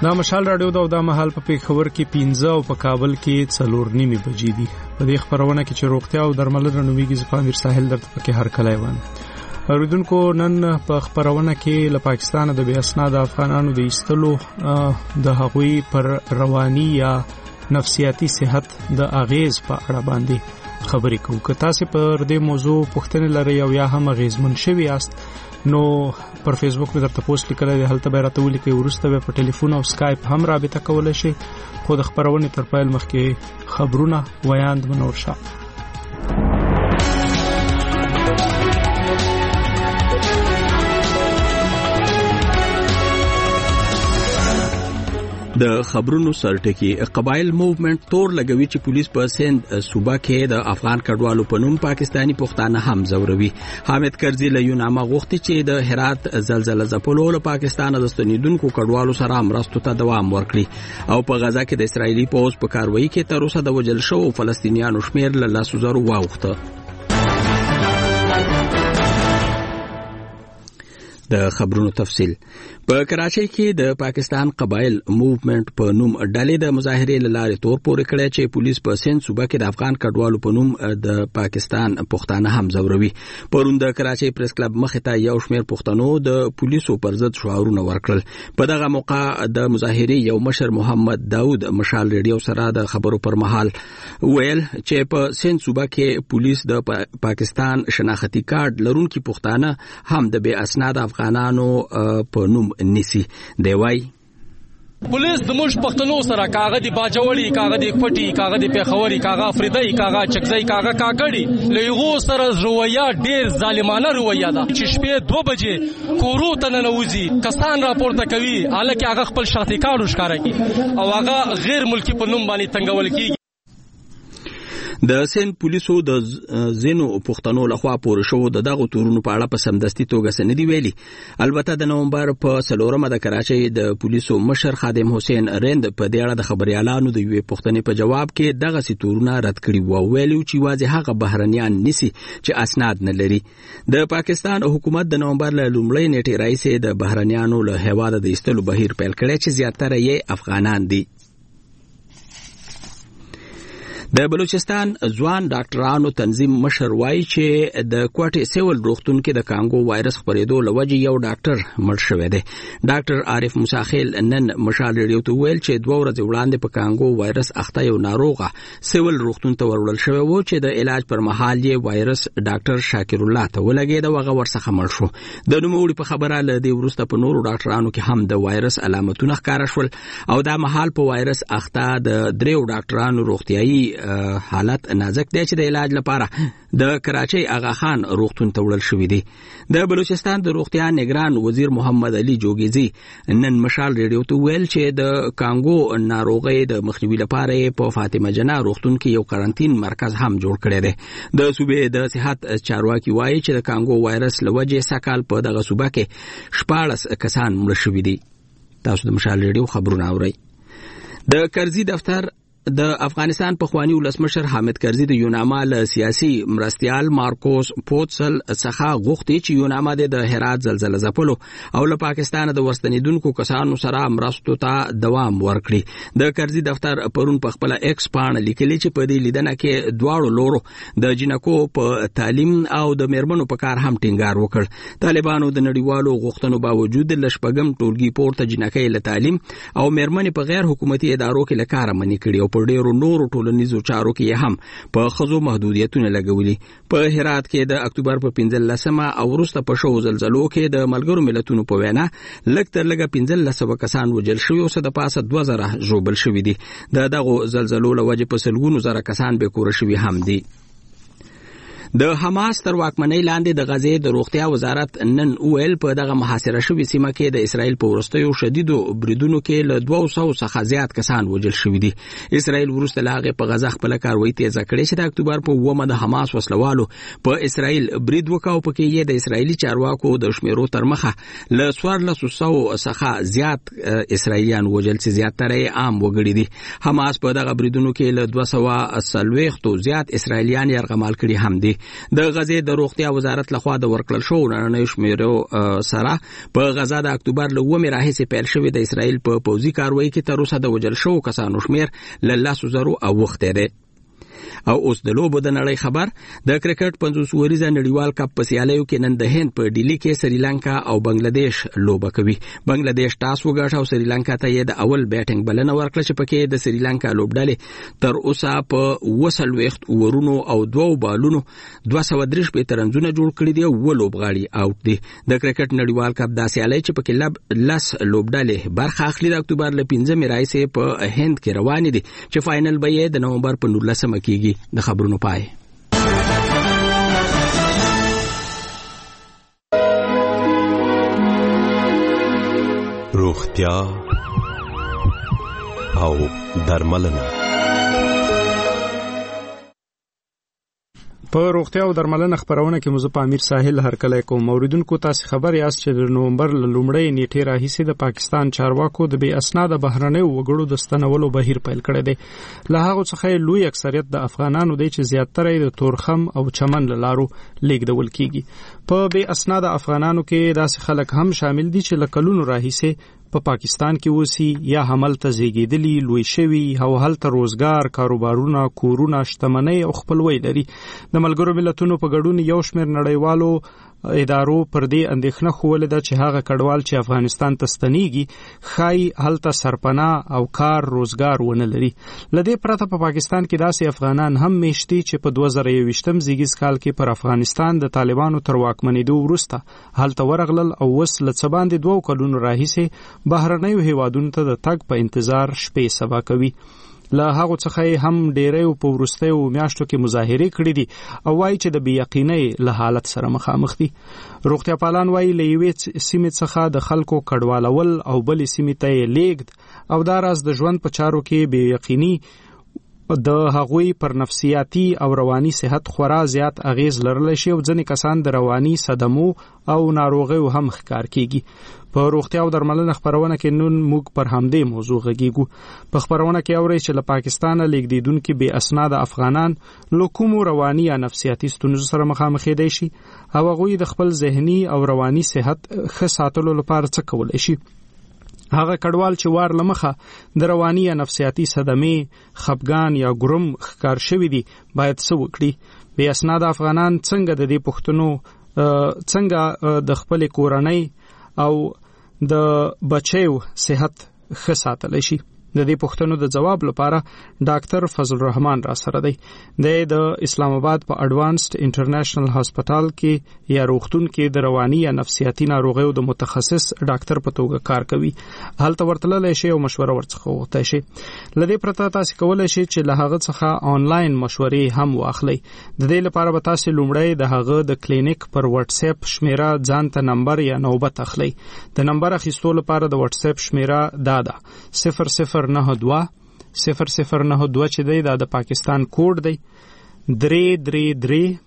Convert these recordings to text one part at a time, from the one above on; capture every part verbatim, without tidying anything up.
دا مشال رادیو دا د مهال په پیښور کې پنځه او په کابل کې څلور نیمه بجې دي. په دې خبرونه کې چې روغتیا او درملنه نومیږي زپامیر ساحل درته پکې هر کله وان. اوریدونکو نن په خبرونه کې له پاکستان د بې اسناد افغانانو د ایستلو د هغوی پر رواني یا نفسیاتي صحت د اغیز په اړه باندې خبرې کوو. که تاسو پر دې موضوع پوښتنه لرئ او یا هم اغیزمن شوي یاست نو پر فیسبوک مې درته پوسټ لیکلی دی، هلته به راته ولیکئ، وروسته به په ټلیفون او سکایپ هم رابطه کولی شئ. خو د خبرونې تر پیل مخکې خبرونه ویاند منور شاه. د خبرونو سرټکی قبایل موومنت تور لګوي چې پولیس په سند صوبه کې د افغان کډوالو په نوم پاکستانی پښتانه هم زوروي. حامد کرزي له یونامه غوښتي چې د هرات زلزلې ځپلو له پاکستان د ستنیدونکو کډوالو سره مرستو ته دوام ورکړي او په غزا کې د اسرایلی پوځ په کاروایی کې تر اوسه د وژل شوو فلسطینیانو شمیر له لاسو زرو واوښته. د خبرونو تفصیل. په کراچۍ کې د پاکستان قبایل موومنت په نوم ډلې د مظاهرې له لارې تور پورې کړی چې پولیس په سند صوبه کې د افغان کډوالو په نوم د پاکستان پښتانه هم زوروي. پرون د کراچۍ پریس کلب مخې ته یو شمېر پښتنو د پولیسو پر ضد شعارونه ورکړل. په دغه موقع د مظاهرې یو مشر محمد داود مشال ریډیو سره د خبرو پر مهال ویل چې په سند صوبه کې پولیس د پاکستان شناختی کارت لرونکي پښتانه هم د بې اسناد افغانانو په نوم نیسی. دی وای پولیس د موږ پښتنو سره کاغه دی باجوړی، کاغه دی پټي، کاغه دی پیښوري، کاغه افریدای، کاغه چکزای، کاغه کاګړي لېغو سره رویا ډیر ظالمانه رویا ده چې شپې دوه بجې کورو ته ننوځي، کسان راپورته کوي حالکه هغه خپل شخصي کارو ښکارا کوي او هغه غیر ملکی په نوم باندې تنګول کیږي. د سند پولیسو د زینو پښتنو لخوا پورې شو د دغه تورونو په اړه په سمدستي توګه سندې ویلي. البته د نومبر په څلورمه د کراچۍ د پولیسو مشر خادم حسین رند په دې اړه د خبريالانو د یوې پښتنې په جواب کې دغه سي تورونه رد کړي وو، ویلو چې واځي هغه بهرنیان نسی چې اسناد نه لري. د پاکستان حکومت د نومبر له لومړۍ نیټې راځي د بهرنیانو له هیواده د ایستلو بهیر پیل کړی چې زیاتره یې افغانان دي. د بلوچستان ځوان ډاکټرانو تنظیم مشر وایي چې د کوټې سیول روغتون کې د کانګو وایرس خپرېدو لوجه یو ډاکټر مړ شوی دی. ډاکټر عارف مساخیل نن مشال ریډیو ته ویل چې دوه ورځې وړاندې په کانګو وایرس اخته یو ناروغه سیول روغتون ته وروړل شوی و چې د علاج پر مهال یې وایرس ډاکټر شاکر الله ته ولګید او هغه ورڅخه مړ شو. د نوموړي په خبره له دې وروسته په نورو ډاکټرانو کې هم د وایرس علامتونه ښکاره شول او دا مهال په وایرس اخته د دریو ډاکټرانو روغتيایي حالت نازک دی چې د علاج لپاره د کراچۍ آغا خان روغتون ته وړل شوی دی. د بلوچستان د روغتیا نگران وزیر محمد علي جوګیزي نن مشال ریډیو ته ویل چې د کانګو ناروغۍ د مخنیوي لپاره په فاطمه جنہ روغتون کې یو کارانتین مرکز هم جوړ کړی دی. د صوبې د صحت چارواکي وایي چې د کانګو وایرس لوجه سکهال په دغه صوبه کې شپاړس کسان مړ شوي دي. تاسو د مشال ریډیو خبرونه اورئ. د کرزي دفتر د افغانستان پخوانی ولسمشر حامد کرزي د یوناما له سیاسي مرستيال مارکوس پوتسل څخه غوښتي چې یوناما د هرات زلزلې ځپلو او له پاکستان د ورستنیدونکو کسانو سره مرستو ته دوام ورکړي. د کرزي دفتر پرون په خپل ایکس باندې لیکلي چې په دې لیدنه کې دواړو لورو د جنکو په تعلیم او د میرمنو په کار هم ټینګار وکړ. طالبانو د نړیوالو غوښتنو باوجود له شپږم ټولګي پورته جنکۍ له تعلیم او میرمنې په غیر حکومتي ادارو کې له کار منې کړي او په ډیرو نورو ټولنیزو چارو کې هم په خزو محدودیتونه لګولي. په هرات کې د اکتوبر په پنځلسمه او وروسته په شو زلزلو کې د ملګرو ملتونو په وینا لږ تر لږه پنځلس کسان وژل شوي او څه د پاسه دوه زره ژوبل شوي دي. د دغو زلزلو له وجې په سلګونو زره کسان بې کوره شوي هم دي. د حماس تر واکمنۍ لاندې د غزې د روغتیا وزارت نن ویل په دغه محاصره شوې سیمه کې د اسرائیل په وروستیو شدیدو بریدونو کې له دوه سوو څخه زیات کسان وژل شوي دي. اسرائیل وروسته له هغې په غزه خپله کاروایي تیزه کړې چې د اکتوبر په اوومه د حماس وسلوالو په اسرائیل برید وکړ او پکې یې د اسرائیلي چارواکو د شمیرو تر مخه له څوارلسو سوو څخه زیات اسرائیلیان وژل چې زیاتره یې عام وګړي دي. حماس په دغه بریدونو کې له دوه سوه څلوېښتو زیات اسرائیلیان یرغمال کړي هم دي. د غزې د روغتیا وزارت لخوا د ورکړل شو نړیوال شمیرو سره په غزا د اکتوبر له اوومې راهیسې پیل شوې د اسرائیل په پوځي کاروایی کې تر اوسه د وژل شوو کسانو شمیر له لسو زرو اوښتی دی. او اوس د لوبو د نړۍ خبر. د کرکټ پنځوس ورځې نړیوال کپ په سیالیو کې نن د هند په ډیلی کې سریلانکا او بنگلاديش لوبه کوي. بنگلاديش ټاس وګټه او سریلانکا ته یې د اول بیټینګ بلنه ورکړه چې پکې د سریلانکا لوبډلې تر اوسه په وسل وخت ورونو او دوو بالونو دوه سوه درې شپږ ترنځونه جوړ کړي دي او و لوبغاړي اوټ دي. د کرکټ نړیوال کپ د سیالۍ چې پکې لب لس لوبډلې برخه اخلي د اکتوبر له پنځمې راهیسې په هند کې روان دي چې فائنل به یې د نومبر په نولسمه کېږي. د خبرونو پای. روغتیا او درملنه. په روغتیا او درملنه خبرونه کې مزه په امیر ساحل هرکلی کوم. اوریدونکو تاسو خبر یاست چې د نومبر له لومړۍ نیټې راهیسې د پاکستان چارواکو د بې اسناده بهرنیو وګړو د ستنولو بهیر پیل کړی دی. له هغه څخه لوی اکثریت د افغانانو دی چې زیاتره د تورخم او چمن له لارو لیږدول کیږي. په بې اسناده افغانانو کې داسې خلک هم شامل دي چې له کلونو راهیسې په پا پاکستان کې اوسي یا هملته زیږیدلي لوی شوي او هلته روزګار کاروبارونه کورونه شتمنۍ او خپلوي لري. د ملګرو ملتونو په ګډون یو شمېر نړیوالو ادارو پر دې اندېښنه خوله ده چې هغه کډوال چې افغانستان ته ستنېږي خای هلته سرپناه او کار روزګار ونه لري. لدې پرته په پا پاکستان کې داسې افغانان هم میشتي چې په دوه زره یوویشتم زیږیز کال کې پر افغانستان د طالبانو تر واکمنېدو وروسته هلته ورغلل او اوس له څه باندې دوو کلونو راهیسې بهرنیو هیوادونو ته د تګ په انتظار شپې سبا کوي. له هغه څخه هم ډېرې په ورستیو میاشتو کې مظاهره کړې دي او وايي چې د بې یقینۍ له حالت سره مخامخ دي. روغتیا پالان وايي له یوې سیمې څخه د خلکو کډوالول او بلې سیمې ته یې لیږد او دا راز د ژوند په چارو کې بې یقیني د هغوی پر نفسیاتي او رواني صحت خورا زیات اغیز لرلی شي او ځینې کسان د رواني صدمو او ناروغیو هم ښکار کیږي. په روغتیا او درملنه خبرونه کې نن موږ پر همدې موضوع غږیږو. په خبرونه کې اورئ چې له پاکستانه لیږدېدونکي بې اسناده افغانان له کومو رواني یا نفسیاتي ستونزو سره مخامخېدی شي او هغوی د خپل ذهني او رواني صحت ښه ساتلو لپاره څه کولی شي. هغه کډوال چې وار لمخه د رواني یا نفسیاتي صدمې خپګان یا ګرم ښکار شوي دي باید څه وکړي. بې اسناده افغانان څنګه د دې پوښتنو څنګه د خپل کورنۍ او د بچیو صحت ښه ساتلی شي. د دې پوښتنو د جواب لپاره ډاکټر فضل الرحمن را سره دی. د اسلام آباد په اډوانسډ انټرنیشنل هسپتال کې یا روغتون کې د رواني یا نفسیاتي ناروغیو د متخصص ډاکټر په توګه کار کوي. هلته ورتللی شي او مشوره ورڅخه وغوښتی شي. له دې پرته تاسو کولی شئ چې له هغه څخه آنلاین مشورې هم واخلئ. د دې لپاره به تاسو لومړی د هغه د کلینیک پر واتس اپ شمیره ځان ته نمبر یا نوبت اخلئ. د نمبر اخیستو لپاره د واتس اپ شمیره دا ده صفر صفر نه دوه صفر صفر نه دوه چې دی دا د پاکستان کوډ دی درې درې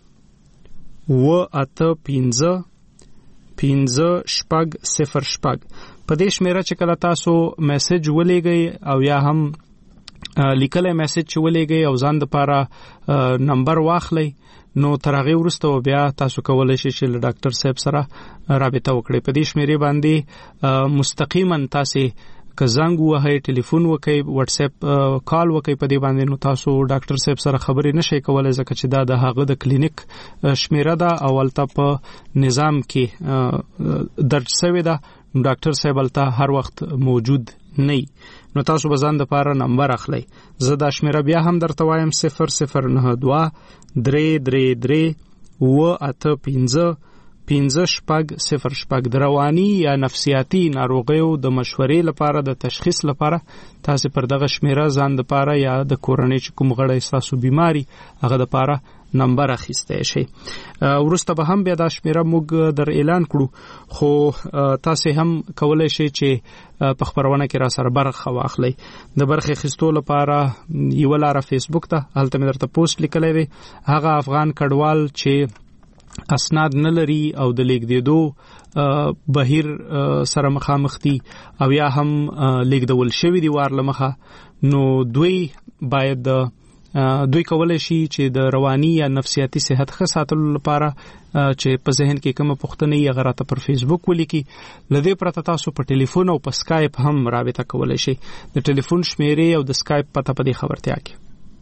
درې و اته پنځه پنځه شپږ صفر شپږ. په دې شمیره چې کله تاسو میسج ولېږئ او یا هم لیکلی میسج چې ولېږئ او ځان دپاره نمبر واخلئ نو تر هغې وروسته بیا تاسو کولی شئ چې له ډاکټر صاحب سره رابطه وکړئ. په دې شمیرې باندې مستقیما تاسې که زنګ وهئ ټلیفون وکئ واتس اپ کال وکئ په دې باندې نو تاسو ډاکټر صاحب سره خبرې نشئ کولی ځکه چې دا د هغه د کلینیک شمیره ده او هلته په نظام کې درج شوې ده. ډاکټر صاحب هلته هر وخت موجود نه نو تاسو به ځان دپاره نمبر اخلئ. زه دا شمیره بیا هم درته وایم صفر صفر نه دوه درې درې درې و اته پنځه پنځه شپږ صفر شپږ. د رواني یا نفسیاتي ناروغیو د مشورې لپاره د تشخیص لپاره تاسو پر دغه شمیره ځان دپاره یا د کورنۍ چې کوم غړی ستاسو بیماري هغه دپاره نمبر اخیستی شي. وروسته به هم بیا دا شمیره موږ در اعلان کړو خو تاسو هم کولی شئ چې په خپرونه کې را سره برخه واخلئ. د برخې اخیستو لپاره یوه لاره فیسبوک ته هلته مې درته پوسټ لیکلی دی. هغه افغان کډوال چې اسناد نه لري او د لیږدېدو بهیر سره مخامخ دي او یا هم لیږدول شوي دي وار له مخه نو دوی باید د دوی کولای شي چې د رواني یا نفسیاتي صحت ښه ساتلو لپاره چې په ذهن کې کومه پوښتنه یې هغه راته پر فیسبوک ولیکي. لدې پرته تاسو په ټلیفون او په سکایپ هم رابطه کولای شئ. د ټلیفون شمیرې او د سکایپ پته په دې خبرتیا کې.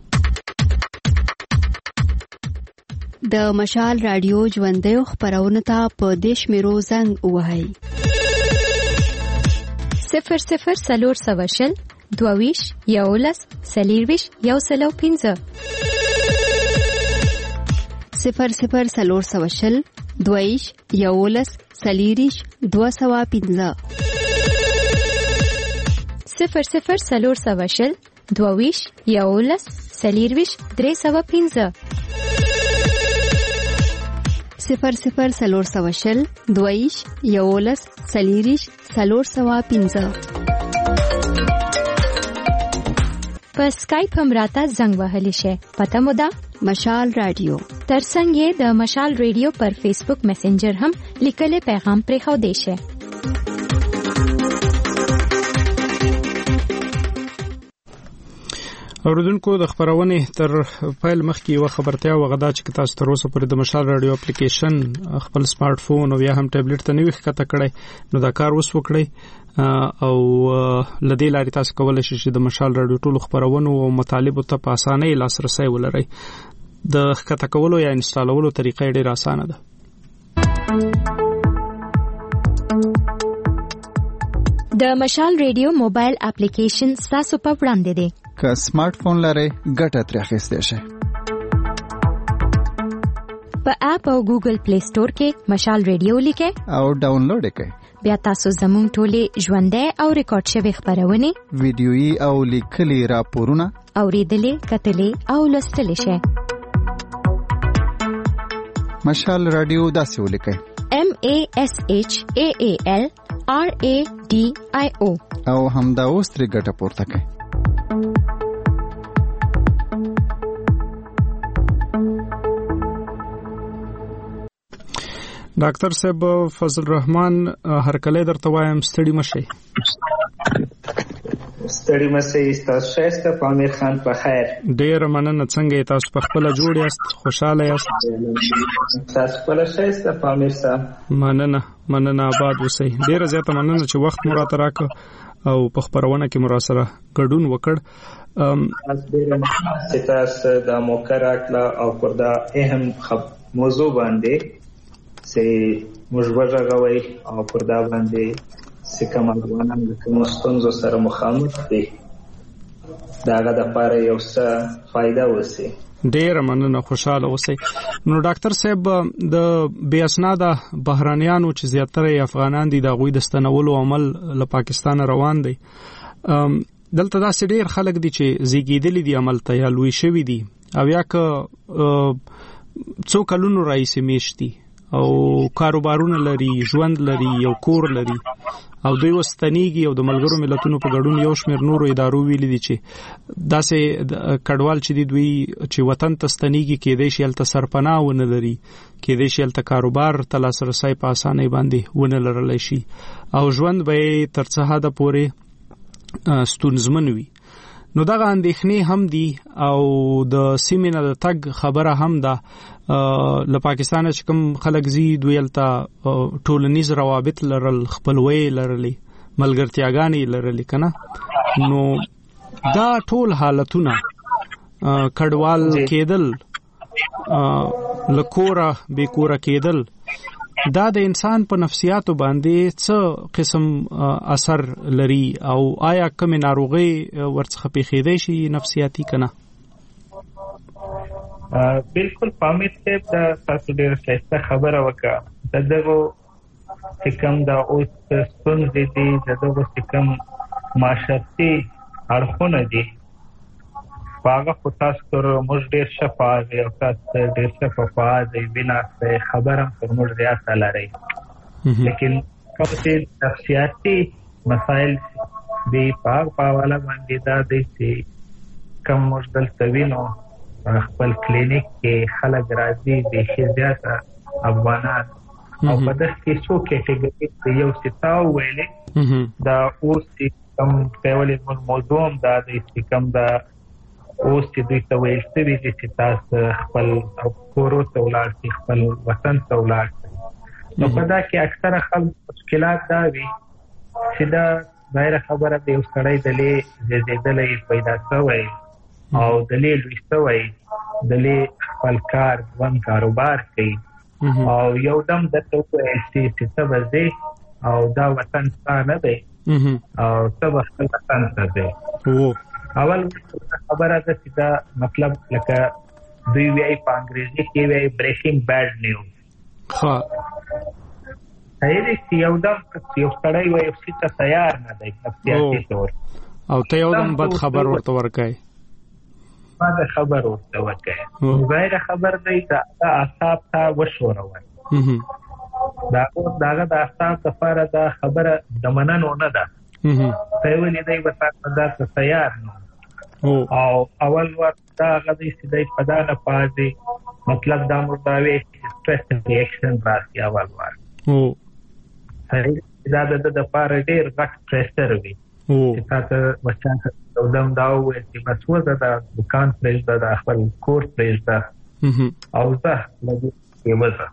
د مشال رادیو ژوندۍ خبرونه ته په دیش میرو زنګ وهاي صفر صفر سلور سواشل دوویش یولس سلیرویش یو سلو پینزه صفر صفر سلور سواشل دوویش یولس سلیریش دو سوا پینزه صفر صفر سلور سواشل دوویش یولس سلیرویش درې سوا پینزه صفر صفر سلور سواشل دویش یولس سلیریش سلور سوا پینزه. په سکایپ هم راته زنګ وهلی شي. پته مو ده مشال رادیو. ترڅنګ یې د مشال رادیو پر فیسبوک میسنجر هم لیکل پیغام پرې خو دی شي. اوریدونکو د خبرونه تر فایل مخکې یو خبرتیا وغدا چې تاسو تر اوسه پورې د مشال رادیو اپلیکیشن خپل سمارټ فون او یا هم ټابلیټ ته نوې ښکته کړئ نو دا کار اوس وکړئ او لدې لارې تاسو کولای شئ چې د مشال رادیو ټول خبرونه او مطالب ته په اسانۍ لاسرسي ولرئ. د ښکته کولو یا انسټالولو طریقه ډېره اسانه ده. د مشال رادیو موبایل اپلیکیشن تاسو په وړاندې دی. که سمارټ فون لرئ ګټه ترې اخیستی شئ. په اپ او ګوګل پلی سٹور کې مشال رادیو لیکئ او ډاونلوډ یې کړئ. بیا تاسو زموږ ټولې ژوندۍ او ریکارډ شوي خبرونه ویډیويي او لیکلي راپورونه اوریدلې کتلې او لوستلې شئ. مشال رادیو داسې ولیکئ M A S H A A L R A D I O او همدا اوس ترې ګټه پورته کړئ. ډاکټر صاحب فضل الرحمن هرکله درته وایم ستړي مشي. ستړي مشي تاسو شایسته پامیر خان په خیر. ډیر مننه. څنګه تاسو په خپل جوړ یاست؟ خوشاله یاست؟ تاسو په شایسته پامیر صاحب. مننه مننه آباد اوسئ. ډیر زیاته مننه چې وخت مو راته راکړ او په خبرونه کې مو سره ګډون وکړ. ام ډیر مننه چې تاسو د موقع راکړه او پر دا اهم موضوع باندې چې موږ وژغوي او پر دا باندې چې کوم افغانان د کوم ستونزو سره مخامخ دي داغه د لپاره یو څه فائدہ وسی. ډیر مننه. خوشاله اوسئ. نو ډاکټر صاحب د بے اسناده بهرانيانو چې زیاتره افغانان دي د غوي د ستنولو عمل له پاکستان روان دي. دلته داسې ډیر خلک دي چې زیږیدلي دي عمل ته یا لوی شوي دي او یا که څو کلونو راځي میشتي او کاروبارونه لري ژوند لري یو کور لري او دوی وستنیږي او د ملګرو ملتونو په ګډون یو شمېر نورو ادارو ویلي دي چې داسې کډوال چې دی دوی چې وطن ته ستنیږي کېدای شي هلته سرپناه ونه لري کېدای شي هلته کاروبار ته لاسرسی په اسانۍ باندې ونه لرلی شي او ژوند به یې تر څه حده پورې ستونزمن وي. نو دغه اندېښنې هم دي او د سیمې نه د تګ خبره هم ده. له پاکستانه چې کوم خلک زی دوی هلته ټولنیز روابط لرل خپلوۍ لرلې ملګرتیاګانې لرلې که نه نو دا ټول حالتونه کډوال کېدل له کوره بې کوره کېدل دا د انسان په نفسیاتو باندې څه قسم اثر لري او آیا کوم ناروغي ورڅخه پیښېدای شي نفسیاتي کنه؟ بالکل پامیر ته تاسو ډېر ښه خبره وکړه. دغه چې کوم دا اوس ستونزې دي دغه چې کوم معاشرتي اړخونه دي هغه خو تاسو تر موږ ډېر شفاف او تاسو ډېر شفاف دی بنا څه خبره پر موږ زیاته لري. لیکن کوم چې نفسیاتي مسائل دی په پاواله باندې دا دي چې کوم موږ دلته وینو خپل کلینیک کې خلک راځي د شزیاته افغانان او په دغه کې څو کېټګوري یو ستاو ویلې دا اوس کوم په ولې موضوع هم دا د کوم دا اوس چې دوی ته ویل شوي دي چې تاسو خپل کورو ته ولاړ شئ، خپل وطن ته ولاړ شئ. نو په دا کې اکثره خلک مشکلات دا وي چې دا ظاهره خبره د یو سړی دلې زیږېدلی پیدا شوی او دلې لوی شوی، دلې خپل کار ژوند کاروبار کوي او یو دم درته وویل شي چې ته به ځې او دا وطن ستا نه دی او ته به خپل وطن ته ځې. اول خبره ده چې دا مطلب لکه دوی وایي په انګریزي کې وایي بریکینګ بیډ نیوز. ها هغه چې یو دم یو سړی وایي چې ته تیار نه دی نفسیاتي طور او ته یو دم بد خبر ورته ورکای بد خبر ورته ورکای غیر خبر دی دا اعصاب ته وشوروي. دا داغه د اعصاب لپاره دا خبره د مننو نه ده. ته ولې دی وسه دا تیار نه او اول وخت دا غوډي چې دی په دا نه پاتې مطلب دا مرتاوي سټرس ریاکشن راځي اول وخت. او دا د د لپاره ډیر غټ پریشر وي چې تاسو وچان او دم دا وایي چې مسوده دا دکان پرېږده د خپل کور پرېږده او زه لږ یې وځه.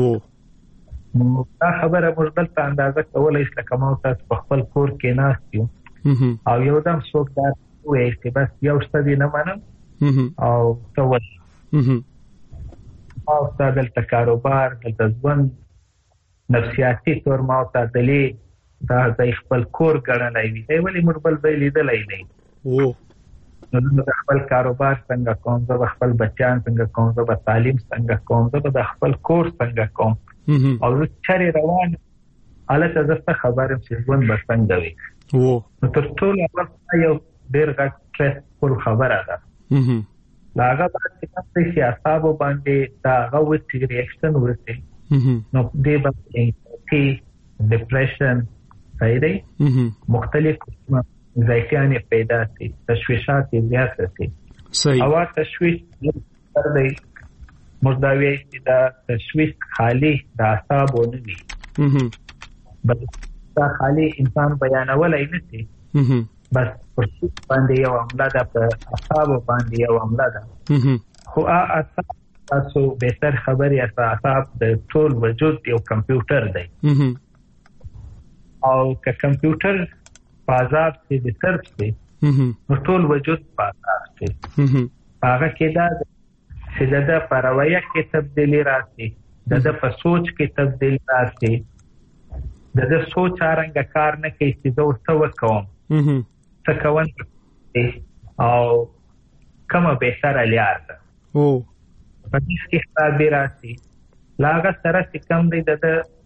دا خبره موږ دلته اندازه کولای شو لکه ما تاسو په خپل کور کې ناست یو او یو دم څوک دا وایي چې بس یو څه دی نه منم او ته وځه او تا دلته کاروبار دلته ژوند نفسیاتي طور ما ته دلې دا د خپل کور ګڼلای وي دی ولې موږ بل ځای لیدلی نه وو. نو د خپل کاروبار څنګه کوم، زه به خپل بچیان څنګه کوم، زه به تعلیم څنګه کوم، زه به د خپل کور څنګه کوم او زه چرې روان هلته زه څه خبر یم چې ژوند به څنګه وي. نو تر ټولو اول یو ډېر غټ سټرسفل خبره ده. د هغه بعد چې کوم چې اعصابو باندې د هغه وچ ریاکشن ورسي نو دې باندې انګزایټي ډپریشن صحیح دی مختلف انگزایټیانې پیدا شي، تشویشات یې زیاته شي. او تشویش تر دی موږ دا وایي چې دا تشویش خالی د اعصابو نه وي بلکې دا خالی انسان بیانولی نه شي، بس پر باندې یو عمله ده، په اعصابو باندې یو عمله ده. خو اعصاب تاسو بهتر خبرې اعصاب د ټول وجود یو کمپیوټر دی او که کمپیوټر په عذاب کې د سرف دی نو ټول وجود په عذاب دی. هغه کې دا چې د په رویه کې تبدیلی راشي، د په سوچ کې تبدیلی راشي، د سوچ څنګه کار نه کوي چې زه څه وکوم څه کوم او کومه بهتره لار ده او په دې کې حساب راشي. لاګه سره چې کم دی د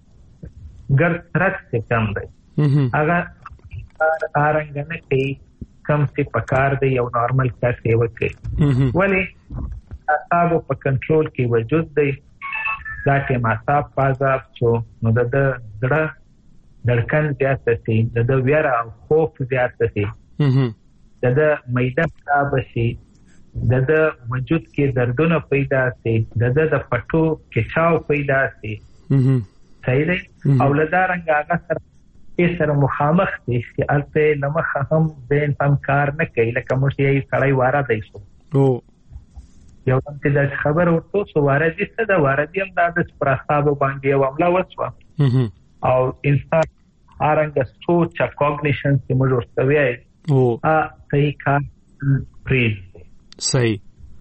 ګر سره چې کم دی هغه څنګه نه کوي کم چې پکار دی یو نارمل کار دی وکړي. ولی اعصاب په کنټرول کې وجود دی، دا کې اعصاب پازاب شو نو د زړه دړکن زیات شي، د ویره او خوف زیات شي، د معده خراب شي، د وجود کې دردونه پیدا شي، د پټو کچاو پیدا شي. صحیح دی او لدارنګ هغه سره یې سره مخامخ دي چې البته لمخه هم ذهن هم کار نه کوي لکه موږ یې سړی واره دی شو یو څه د خبر ورته سو واره دي څه د واره دي هم د پرستابو باندې یو عمله وسوه او انسان ارنګ سوچ کوګنیشن چې موږ ورته وایي او ا صحیح کار پریز صحیح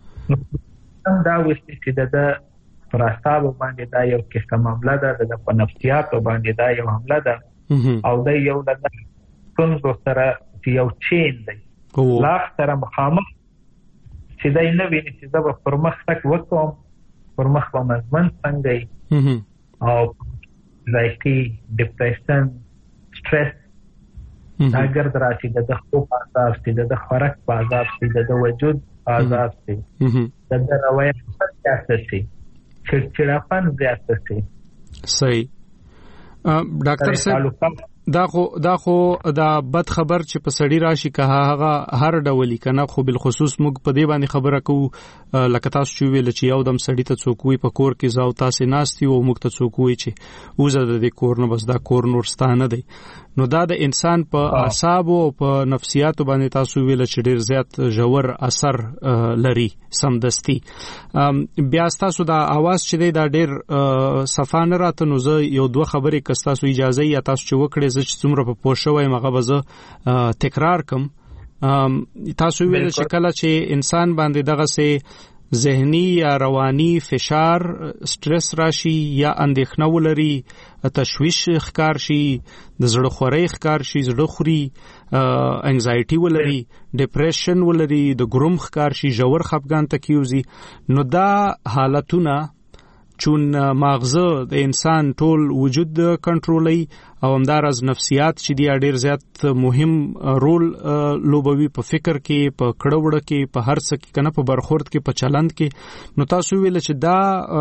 دا وستې چې د پرستابو باندې دا یو قسم عمله ده، د په نفسیاتو باندې دا یو عمله ده او دا یو د څنګه سره چې یو چین دی لا سره مخامخ چې دا نه ویني چې دا پر مخ تک وکوم پر مخ په مزمن څنګه او انگزایټي ډپریشن سټرس اگر دراشي د خوب عذاب سي، د خوراک عذاب سي، د وجود عذاب سي، د روایت څخه سي، چړچړاپن زیات سي. صحیح ډاکټر صاحب دا خو دا خو دا بد خبر چې په سړی راشي که هغه هر ډول کنه خو بل خصوص موږ په دې باندې خبره کوو لکه تاسو چې ویل چې یو دم سړی ته څوک وي په کور کې زاو تاسو ناشتي او موږ ته څوک وي چې وزه د کور نه بس دا کور نور ستانه دی نو دا د انسان په اعصاب او په نفسیاتو باندې تاسو ویل چې ډیر زیات ژور اثر لري سمدستي. بیا تاسو دا आवाज چې دی دا ډیر صفانه راته نو زه یو دوه خبرې که تاسو اجازه یا تاسو چې وکړئ زه چې څومره په پوه شوی مغه به زه تکرار کم. تاسو ویل چې کله چې انسان باندې دغه سه ذهنی یا رواني فشار سټرس راشي یا اندېښنه ولري تشویش ښکار شي د زړه خورۍ ښکار شي زړه خوري انګزایټي ولري ډیپریشن ولري د ګروم ښکار شي ژور خپګان تکیوزي نو دا حالتونه چون ماغزه د انسان ټول وجود کنټرولي او همدارز نفسیات چې دی ډیر زیات مهم رول لوبوي په فکر کې په کړهوړه کې په هر څه کې کنه په برخورد کې په چلند کې. نو تاسو ویل چې دا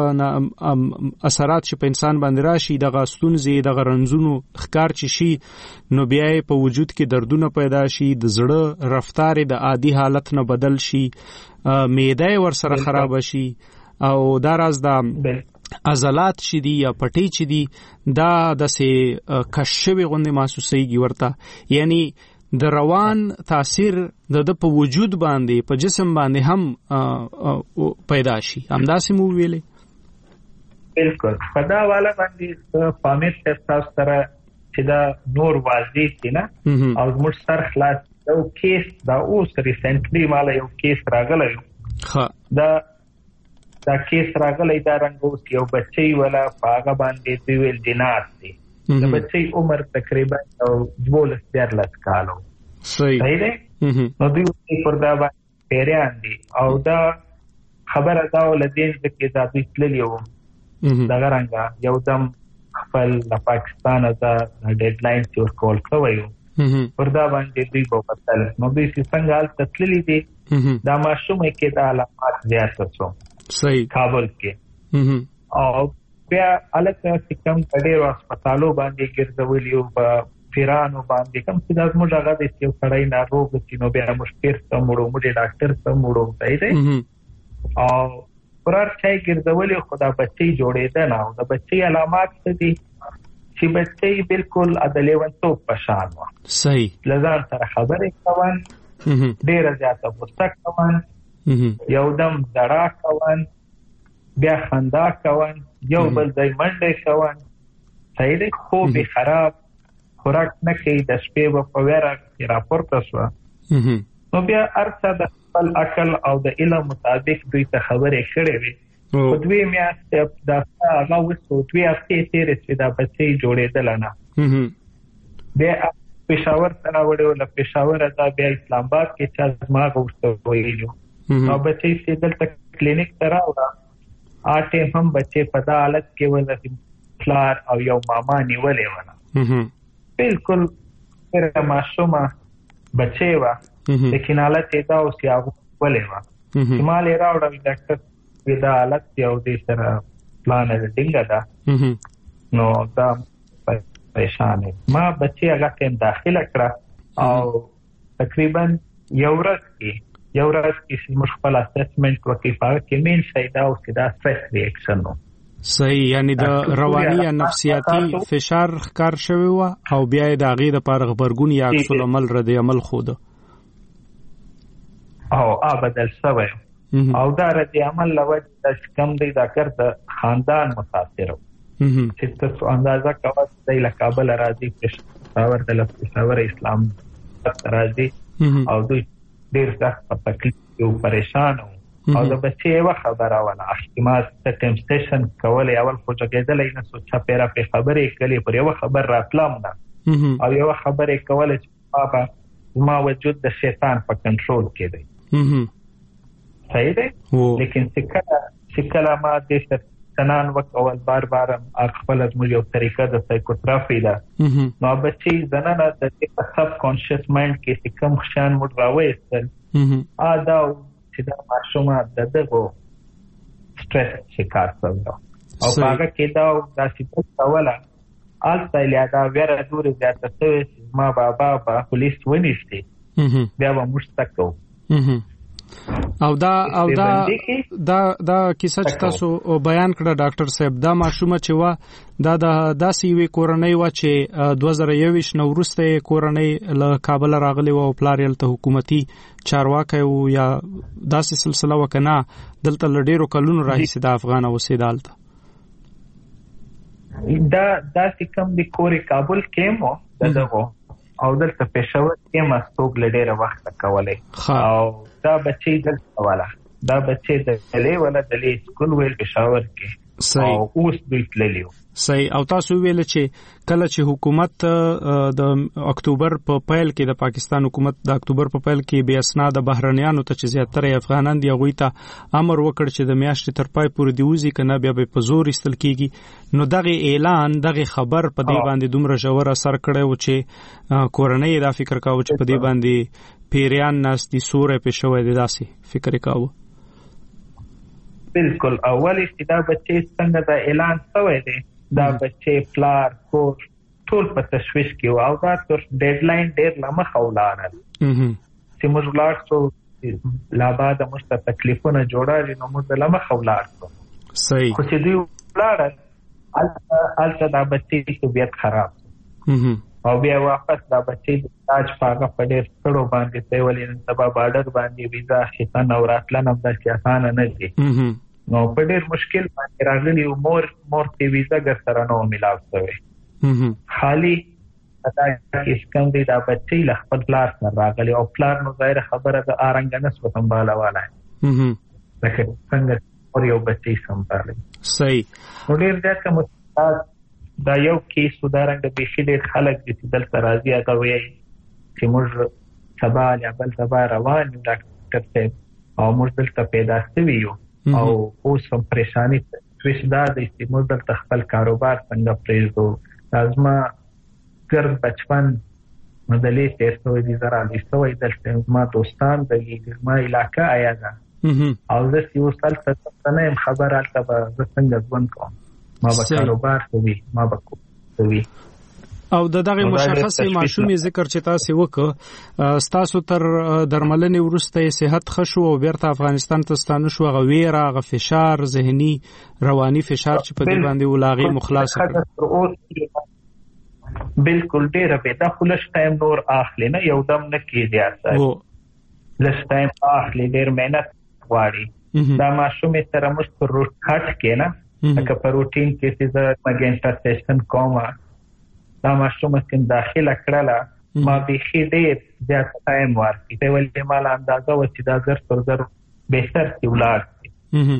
اثرات چې په انسان باندې راشي د غاستونځي د غرنزونو ښکار چي شي نو بیا په وجود کې دردونه پیدا شي د زړه رفتار د عادي حالت نه بدل شي معده ور سره خراب شي او دا راز دا عضلات چې دي یا پټي چې دي دا د سه کشوي غوندې محسوسيږي ورته یعنی د روان تاثیر د په وجود باندې په جسم باندې هم پیدا شي همداسې مو ویلې. بالکل خدا والا باندې فامیر تاسو سره چې دا نور واضح دي نه او موږ سر خلاص یو کیس دا اوس ریسنټلی مال یو کیس راغلی ها دا دا کیس راغلی دا رنګوس یو بچی ولا پاغه باندې دی ویل جنات دی د بچی عمر تقریبا دولس دیارلس کالو صحیح دی نو دوی پر دا باندې پیریان دي او دا خبره دا ولدین چې دا دوی تللی وو دا رنګا یو دم خپل د پاکستان دا ډیډلاین چې کول کوي پر دا باندې دوی په پتل نو دوی څنګه حال تللی دي دا ماشومه کې دا علامات زیات شو صحیح کابل کې او بیا الکه سکم ډېر هسپتالو باندې ګرځولیو په پیرانو باندې کوم چې د موږ هغه د یو سړی ناروغ چې نو بیا مشکل ته مړو موږ ډاکټر ته مړو صحیح دی او پرار چای ګرځولیو خدا بچي جوړېده نه او د بچي علامات څه دي چې بچي بالکل عدالت تو پشان و صحیح لزان سره خبرې کوي ډېر زیاته غوسه کوي یو دم دړا کوي بیا خندا کوي یو بل ځای منډه کوي صحیح دی خو به خراب خوراک نه کوي د شپې په ویرا کې راپورته شو نو بیا ارڅه د خپل عقل او د علم مطابق دوی ته خبرې کړې وي خو دوی میاشتې دا هغه وسو دوی هفتې تیرې چې دا بچي جوړېدل نه بیا پېښور ته راوړو له پېښور ته بیا اسلام آباد کې چې زما غوښته ویلو او بچي چې دلته کلینیک ته راوړه اټه هم بچي په دا حالت کې ولې فلار او یو ماما نیولې ونه بالکل پر معصومه بچي وا لیکن حالت دا اوس یا ولې وا هماله راوړه ډاکټر ودا حالت یو دې سره پلان ډینګا دا نو دا پریشان ما بچي هغه ټیم داخله کړه او تقریبا یو ورځ کې یو ورځ کې موږ خپل اسسمنت وکړو چې مين شایدا او کدا سټرس ریاکشن نو صحیح یعنی د رواني یا نفسیاتي فشار ښکار شوی و او بیا د هغې دپاره غبرګون یا عکس العمل رد عمل ښوده او آ بدل شوی او دا رد عمل له وجې د کم دی دا کر د خاندان متاثر و چې تاسو اندازه کوئ دی له کابل راځي پېښور د پېښور اسلام راځي او دوی ډېر سخت په تکلیف او پریشان او د بچي یو خبره ولا احتمال ته ټمپټیشن کولای اول خو جګېدلې نه سوچا پیرا په خبرې کلی پر یو خبر راتلم نه او یو خبرې کولای چې بابا ما وجود د شیطان په کنټرول کې دی صحیح دی لیکن څکلا څکلا ما د سنان وقت اول بار بار خپل از مو یو طریقه د سایکوتراپی ده نو بچي زنانه د سب کانشس مایند کې کوم خشان مو راوېستل ا دا چې دا ماشومه د دغه سټرس شکار شوی او هغه کې دا د سپورت اوله آلته لیادا ویره دور زیاته شوی ما بابا په پولیس ونیسته بیا و مشتکو او دا او دا دا دا کیسه چې تاسو بیان کړه ډاکټر صاحب دا ماشومه چې وا دا د داسې وی کورنۍ وا چې دوه زره یوویشت نو ورسته کورنۍ له کابل راغلی او پلارل ته حکومتي چارواکي او یا داسې سلسله وکنا دلته لډیرو کلونو راهیسه د افغان اوسېدالته دا داسې کوم د کوري کابل کې مو دغه او دلته پېښور کې مستوب لډیره وخت کولای او دا بچي دلته والا دا بچي د لې ولا د لې سکول ویل پېښور کې او اوس دوی تللیو صحیح او تاسو ویل چې کله چې حکومت د اکتوبر په پیل کې د پاکستان حکومت د اکتوبر په پیل کې بیا اسناد بهرنیانو ته چې زیاتره افغانان دی غوي ته امر وکړ چې د میاشتې تر پای پورې دی وزي کنه بیا به په زور استل کیږي نو دغه اعلان دغه خبر په دې باندې دومره ژور اثر کړی و چې کورنۍ دا فکر کاوه چې په دې باندې پیریان ناس دي سورې په شوې دي داسې فکر کاوه بالکل اولی چې دا بچي څنګه دا اعلان شوی دی دا بچي پلار کو ټول په تشويش کې او دا تر ډیډلاین ډیر لمخ اولارل چې موږ لاړ شو لا بعد موږ ته تکلیفونه جوړاږي نو موږ لمخ اولار شو صحیح خو چې دوی لاړل البته دا بچي طبيعت خراب او بیا واپس دا بچي د تاج پاګه په ډېر ستړو باندې ته ولې نن سبا بارډر باندې ویزا شیطان او راتلنه هم داسې اسانه نه دي نو په ډېر مشکل باندې راغلي او مور مور ته ویزا ګر سره نو ملاو شوی خالی دا هیڅ کوم دی دا بچي له خپل پلار سره راغلي او پلار نو ظاهر خبره د آرنګنس په سمباله والا لکه څنګه اور یو بچي سمباله صحیح نو ډېر ځکه مستعد دا یو کیس ودارنګ د بشي ډېر خلک د دلته راځي هغه وایي چې موږ سبا یا بل سبا روان یو ډاکټر صاحب او موږ دلته پیدا شوي یو او اوس هم پریشانی تویش دا د موږ دلته خپل کاروبار څنګه پرېږدو لازمه ګرد بچپن مدلې تیر سوی دي زرا دي سوی دلته ما دوستان د ما علاقه آیا ده او زه یو سال څه نه خبر الته به څنګه ژوند کوم ما به کاروبار کوي ما به کوي او د دغه مشخصي ماشومي ذکر چې تاسو وکړه ستاسو تر درملنې وروسته صحت خشو او بیرته افغانستان ته ستانه شو غویره غ فشار ذهني رواني فشار چې په دې باندې ولاغي مخلاص بالکل ډیره به دا خلش ټایم نور اخلي نه یو دم نه کیږي اساس لس ټایم اخلي ډیر مهنت غواړي دا ماشومه تر مست روټ کټ کې نه لکه پروتین کې چې مګنټا سیشن کومه دا ماشومه چې داخله کړله ما به خېډې زیات ټایم ورکړي په ولې مال اندازه و چې دا زر پر زر بهتر دی ولار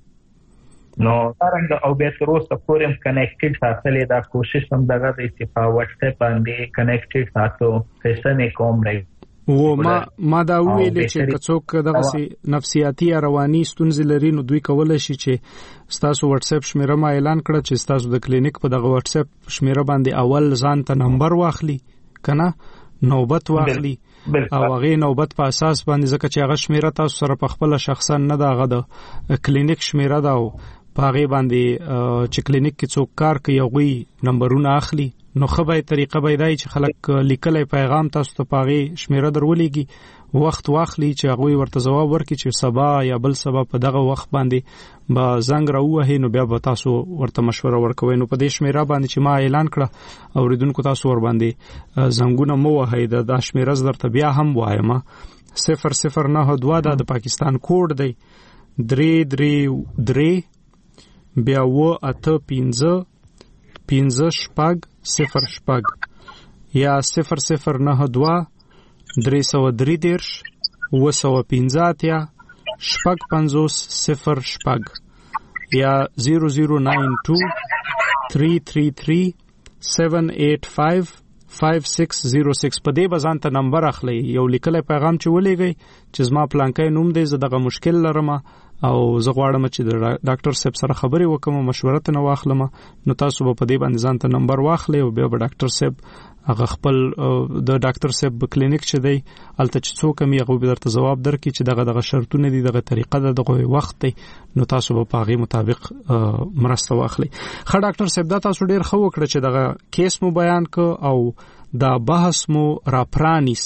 نو څنګه او به تر اوسه پورې کنیکټډ ساتلې دا کوشش هم دغه د استفاده وټساپ باندې کنیکټډ ساتو سیشن کوم راي و ما ما دا ویل چې څوک دغه نفسیاتي رواني ستونزې لري نو دوی کولای شي چې ستاسو واتساپ شمیره ما اعلان کړ چې ستاسو د کلینیک په دغه واتساپ شمیره باندې اول ځان ته نمبر واخلي کنه نوبت واخلي او هغه نوبت په اساس باندې ځکه چې هغه شمیره تاسو سره په خپل شخصا نه دغه د کلینیک شمیره دا په هغه باندې چې کلینیک کې څوک کار کوي هغه نمبرونه اخلي نو خبره طریقه بيدای چې خلک لیکلې پیغام تاسو ته پاغي شمیره درولېږي وخت واخلي چې هغه ورته جواب ورکړي چې سبا یا بل سبا په دغه وخت باندې با زنګ راوه نو بیا به تاسو ورته مشوره ورکوي نو په دې شمیره باندې چې ما اعلان کړ اوریدونکو تاسو ور باندې زنګونه مو وهید د شمیره درته بیا هم وایم صفر صفر نه دوه د پاکستان کوډ دی درې درې درې بیا و اته پنځه پنځه شپږ صفر شپږ یا صفر صفر نه دوه درې سو درې دیرش و سو پنځه اتیا شپږ پنځوس صفر شپږ یا زیرو زیرو ناین ټو تھری تھری تھری سیون ایٹ فائیو فائیو سکس زیرو سکس په دې بزان ته نمبر اخلي یو لیکلې پیغام چې ولېږي چې زما پلانکای نوم دی زه دغه مشکل لرم او زه غواړم چې د ډاکټر صاحب سره خبرې وکم مشوره ته نو واخلم نو تاسو په دې باندې ځان ته نمبر واخلئ او بیا به ډاکټر صاحب هغه خپل د ډاکټر صاحب کلینیک چې دی الته چې څوک هم یې به درته جواب درکړي چې دغه دغه شرطونه دي دغه طریقه ده دغه وخت دی نو تاسو به په هغه مطابق مرسته واخلئ خا ډاکټر صاحب دا تاسو ډیر خو وکړه چې دغه کیس مو بیان ک او دا بحث مو را پرانیست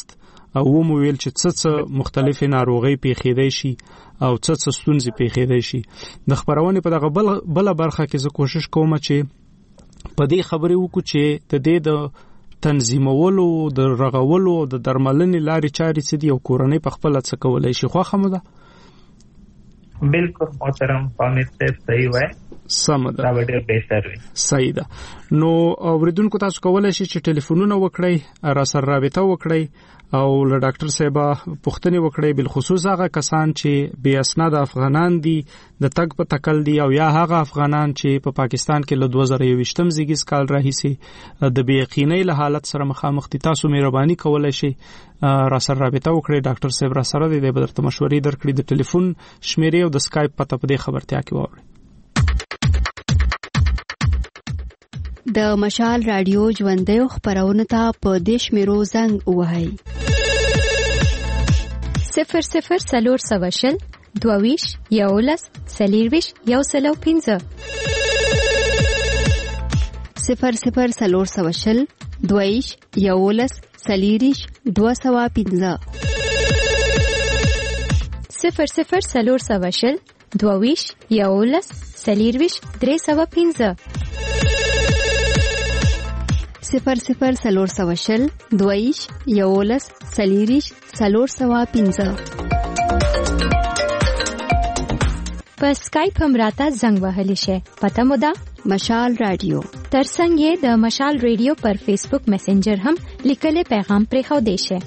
او مو ویل چې څه څه مختلفې ناروغۍ پیښېدای شي او څه څه ستونزې پیښېدای شي. د خبرونې په دغه بل بل برخه کې زه کوشش کوم چې په دې خبرې وکړو چې د دې د تنظیمولو د رغولو د درملنې لارې چارې څه دي او کورنۍ په خپل څه کولای شي. خو خمه ده بالکل محترم پامیر صاحب صحیح وای سم ده دا ډېر بهتر وي. صحیح ده. نو اوریدونکو تاسو کولای شئ چې ټلیفونونه وکړئ را سره رابطه وکړئ او له ډاکټر صاحب پوښتنه وکړئ بل خصوص هغه کسان چې بې اسناد افغانان دي د تګ په تکل دي او یا هغه افغانان چې په پا پاکستان کې له دوه زره یوویشتم زیږیز کال راهیسي د بې یقینۍ له حالت سره مخامخ دي. تاسو مهرباني کولای شئ را سره رابطه وکړئ. ډاکټر صاحب را سره دی به درته مشورې درکړي. د ټلیفون شمیرې او د اسکایپ پته په دې خبرتیا کې واورئ. د مشال رادیو ژوندۍ خبرونه ته په دیش میرو زنګ وهاي صفر صفر سلور سواشل دوویش یولس سلیرویش یو سلو پینزه صفر صفر سلور سواشل دوویش یولس سلیریش دو سوا پینزه صفر صفر سلور سواشل دوویش یولس سلیرویش درې سوا پینزه صفر صفر سلور سواشل دویش یولس سلیریش سلور سوا پینزه په اسکایپ هم راته زنګ وهلی شي. پته مو ده مشال رادیو ترڅنګ یې د مشال ریډیو پر فیسبوک میسنجر هم لیکلي پیغام پرې خو دی شي.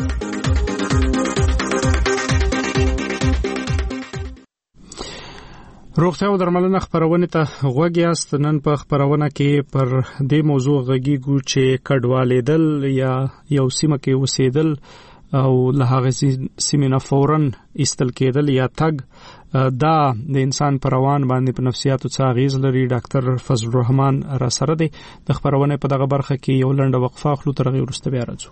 روغتیا او درملنه خبرونه ته غوږ یاست. نن په خبرونه کې پر دې موضوع غږیږو چې کډوالېدل یا یو سیمه کې اوسېدل او له هغه سیمې نه فوراً ایستل کېدل یا تګ دا د انسان پر روان باندې په نفسیاتو څه اغیز لري. ډاکټر فضل الرحمن را سره دی. د خبرونه په دغه برخه کې یو لنډه وقفه اخلو تر هغې وروسته بیا راځو.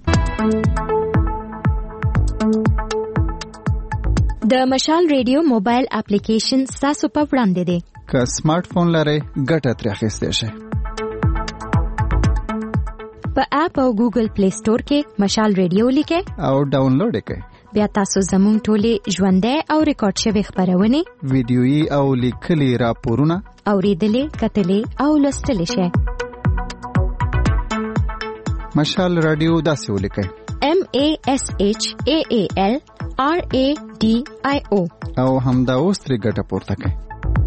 د مشال ریډیو موبایل اپلیکیشن تاسو په وړاندې دی. که سمارټ فون لرئ ګټه ترې اخیستی شئ. په اپ او ګوګل پلی سٹور کې مشال ریډیو لیکئ او ډاونلوډ یې کړئ. بیا تاسو زموږ ټولې ژوندۍ او ریکارډ شوي خبرونه ویډیويي او لیکلي راپورونه اوریدلې کتلې او لوستلې شئ. مشال رادیو داسې ولیکئ M A S H A A L R A D I O او همدا اوس ترې ګټه پورته کړئ.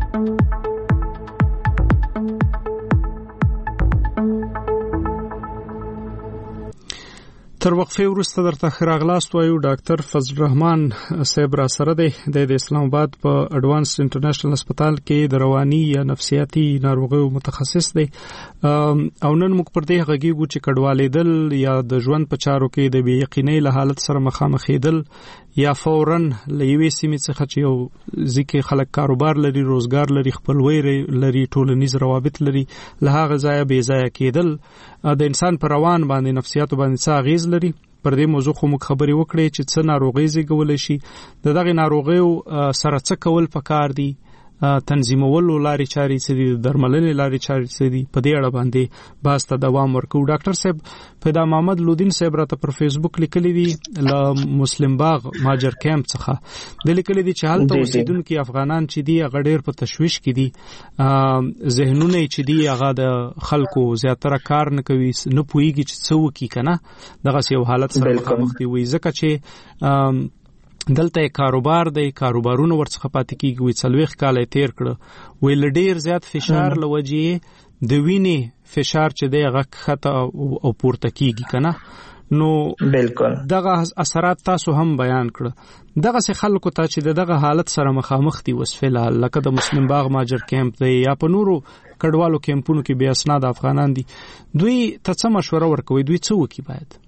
تر وقفه وروسته درته خراغلاست وایو. ډاکټر فضل الرحمن صاحب را سره دی. د اسلام آباد په اډوانس انټرنیشنل هسپتال کې د رواني یا نفسیاتي ناروغیو متخصص دی او نن موږ پر دې غږیږو چې کډوالېدل یا د ژوند په چارو کې د بې یقینۍ له حالت سره مخامخېدل یا فوراً له یوې سیمې څخه چې یو ځکه خلک کاروبار لري، روزګار لري، خپلوي لري، ټولنیز روابط لري، له هغه ځایه بې ځایه کېدل د انسان پر روان باندې نفسیاتو باندې څه اغیز لري. پر دې موضوع خو موږ خبرې وکړې چې څه ناروغي زیږولی شي، د دغې ناروغیو سره څه کول پکار دي، تنظیمولو لارې چارې څه دي، د درملنې لارې چارې څه دي، په دې اړه باندې بحث ته دوام ورکوو. ډاکټر صاحب پیدا محمد لودین صاحب راته پر فیسبوک لیکلی دي له مسلم باغ ماجر کیمپ څخه، د لیکلی دي چې هلته اوسیدونکي افغانان چې دي هغه ډېر په تشویش کې دي، ذهنونه چې دي هغه د خلکو زیاتره کار نه کوي، نه پوهېږي چې څه وکړي که نه، دغسې یو حالت سره مخامخ دي. وایي ځکه چې دلته کاروبار دی، کاروبارونه ورڅخه پاتې کېږي، وایي څلوېښت کاله یې تېر کړه، وایي له ډېر زیات فشار له وجې د وینې فشار چې دی هغه کښته او پورته کېږي که نه، نو بالکل دغه اثرات تاسو هم بیان کړه. دغسې خلکو ته چې د دغه حالت سره مخامخ دي اوس فلحال، لکه د مسلم باغ ماجر کیمپ دی یا په نورو کډوالو کیمپونو کې بې اسناده افغانان دي، دوی ته څه مشوره ورکوي، دوی څه وکړي باید؟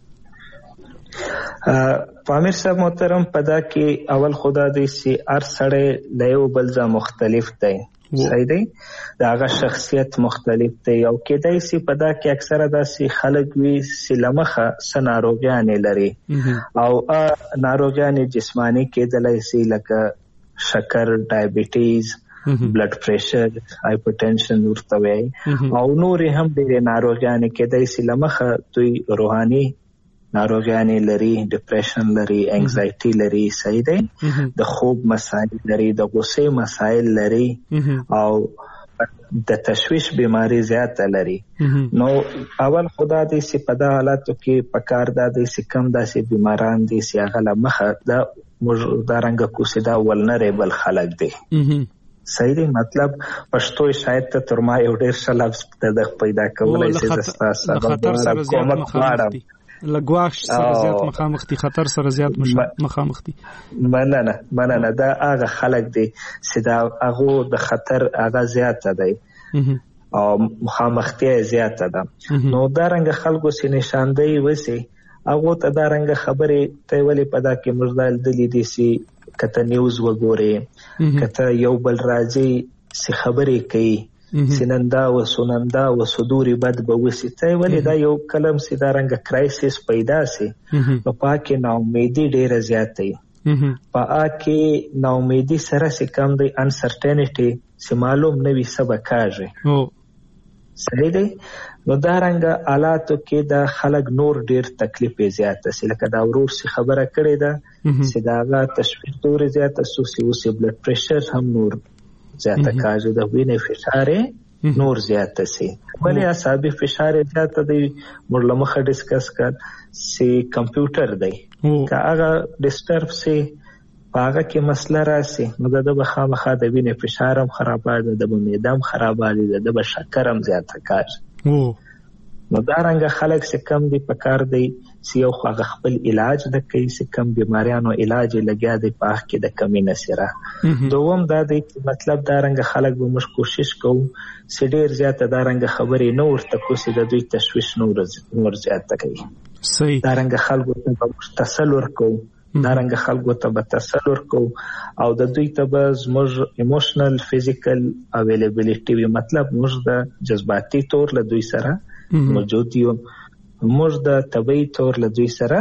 پامیر صاحب محترم، پدا کې اول خدا دې سي هر سړی له یو بل ځای مختلف دی، صحیح دی، د هغه شخصیت مختلف دی، او کېدای سي پدا کې اکثره داسې خلک وي چې له مخه څه ناروغیانې لري او ناروغیانې جسماني کېدلی سي لکه شکر، ډایبټیز، بلډ پریشر، هایپرټنشن ورته وایي، او نورې هم ډېرې ناروغیانې کېدای سي له مخه دوی روحاني ناروغیانې لري، ډیپریشن لري، انګزایټي لري، صحیح دی، د خوب مسایل لري، د غوسې مسایل لري او د تشویش بیماری زیاته لري. نو اول خدا دې سي په دا حالاتو کې پکار دا دې سي کم داسې بیماران دي سي هغه له مخه دا موږ دا رنګه کوسي دا ولنریبل خلک دي. صحیح دی، مطلب پښتو شاید ته تر ما یو ډیر ښه لفظ د پیدا کولای شي زستا سره کومک غواړم. لګواښ سره زیات مخامخ دي، خطر سره زیات مخامخ دي. مننه مننه دا هغه خلک دي چې دا هغه د خطر هغه زیاته دی او مخامختي زیاته ده. نو دا رنګ خلکو سي نشاندهي وسی هغه ته دا رنګ خبرې ته ولې پدا کې مرزال دلی دي سي کته نیوز وګوره، کته یو بل راځي سي خبرې کوي سنندا و سنندا و صدوري بد به وسی ته ولې دا یو کلم سي دا رنګ کرایسس پیدا سي په پاکه نا امیدي ډیره زیاتې په اکه نا امیدي سره سي کم دی انسرټینټي سي معلوم نه وي سبا کاږي. صحیح دی. نو دا رنګ حالاتو کې دا خلک نور ډیر تکلیف زیاته سي لکه دا ورور سي خبره کړې ده سي دا تشویش ډیر زیاته سو سي او سي بلډ پريشر هم نور زیاته کاږي، د وینې فشار نور زیاته سي، ولی اعصابي فشار زیاته دی. موږ لمخه ډیسکس کړ سي کمپیوټر دی که هغه ډیسټرب سي هغه کې مسله راسي نو د بخامخه د وینې فشار هم خراباږي، د معده هم خراباږي، د شکر هم زیاته کاږي. نو دا رنګ خلک چې کم دي پکار دی چې یو هغه خپل علاج د کوي چې کم بیماریانو علاج لګیا دی په هغه کې د کمی نسره. دوم دا دی مطلب دا رنګ خلک به موږ کوشش کوو چې ډیر زیاته دا رنګ خبرې نه ورته کو چې د دوی تشویش نور نور زیاته کوي. صحیح. دا رنګ خلکو ته تسل ورکو، دا رنګ خلکو ته به تسل ورکو او د دوی ته به زموږ ایموشنل فزیکل اویلیبیلیټي وي، مطلب موږ د جذباتي طور له دوی سره موجود یو، موږ د طبيعي طور له دوی سره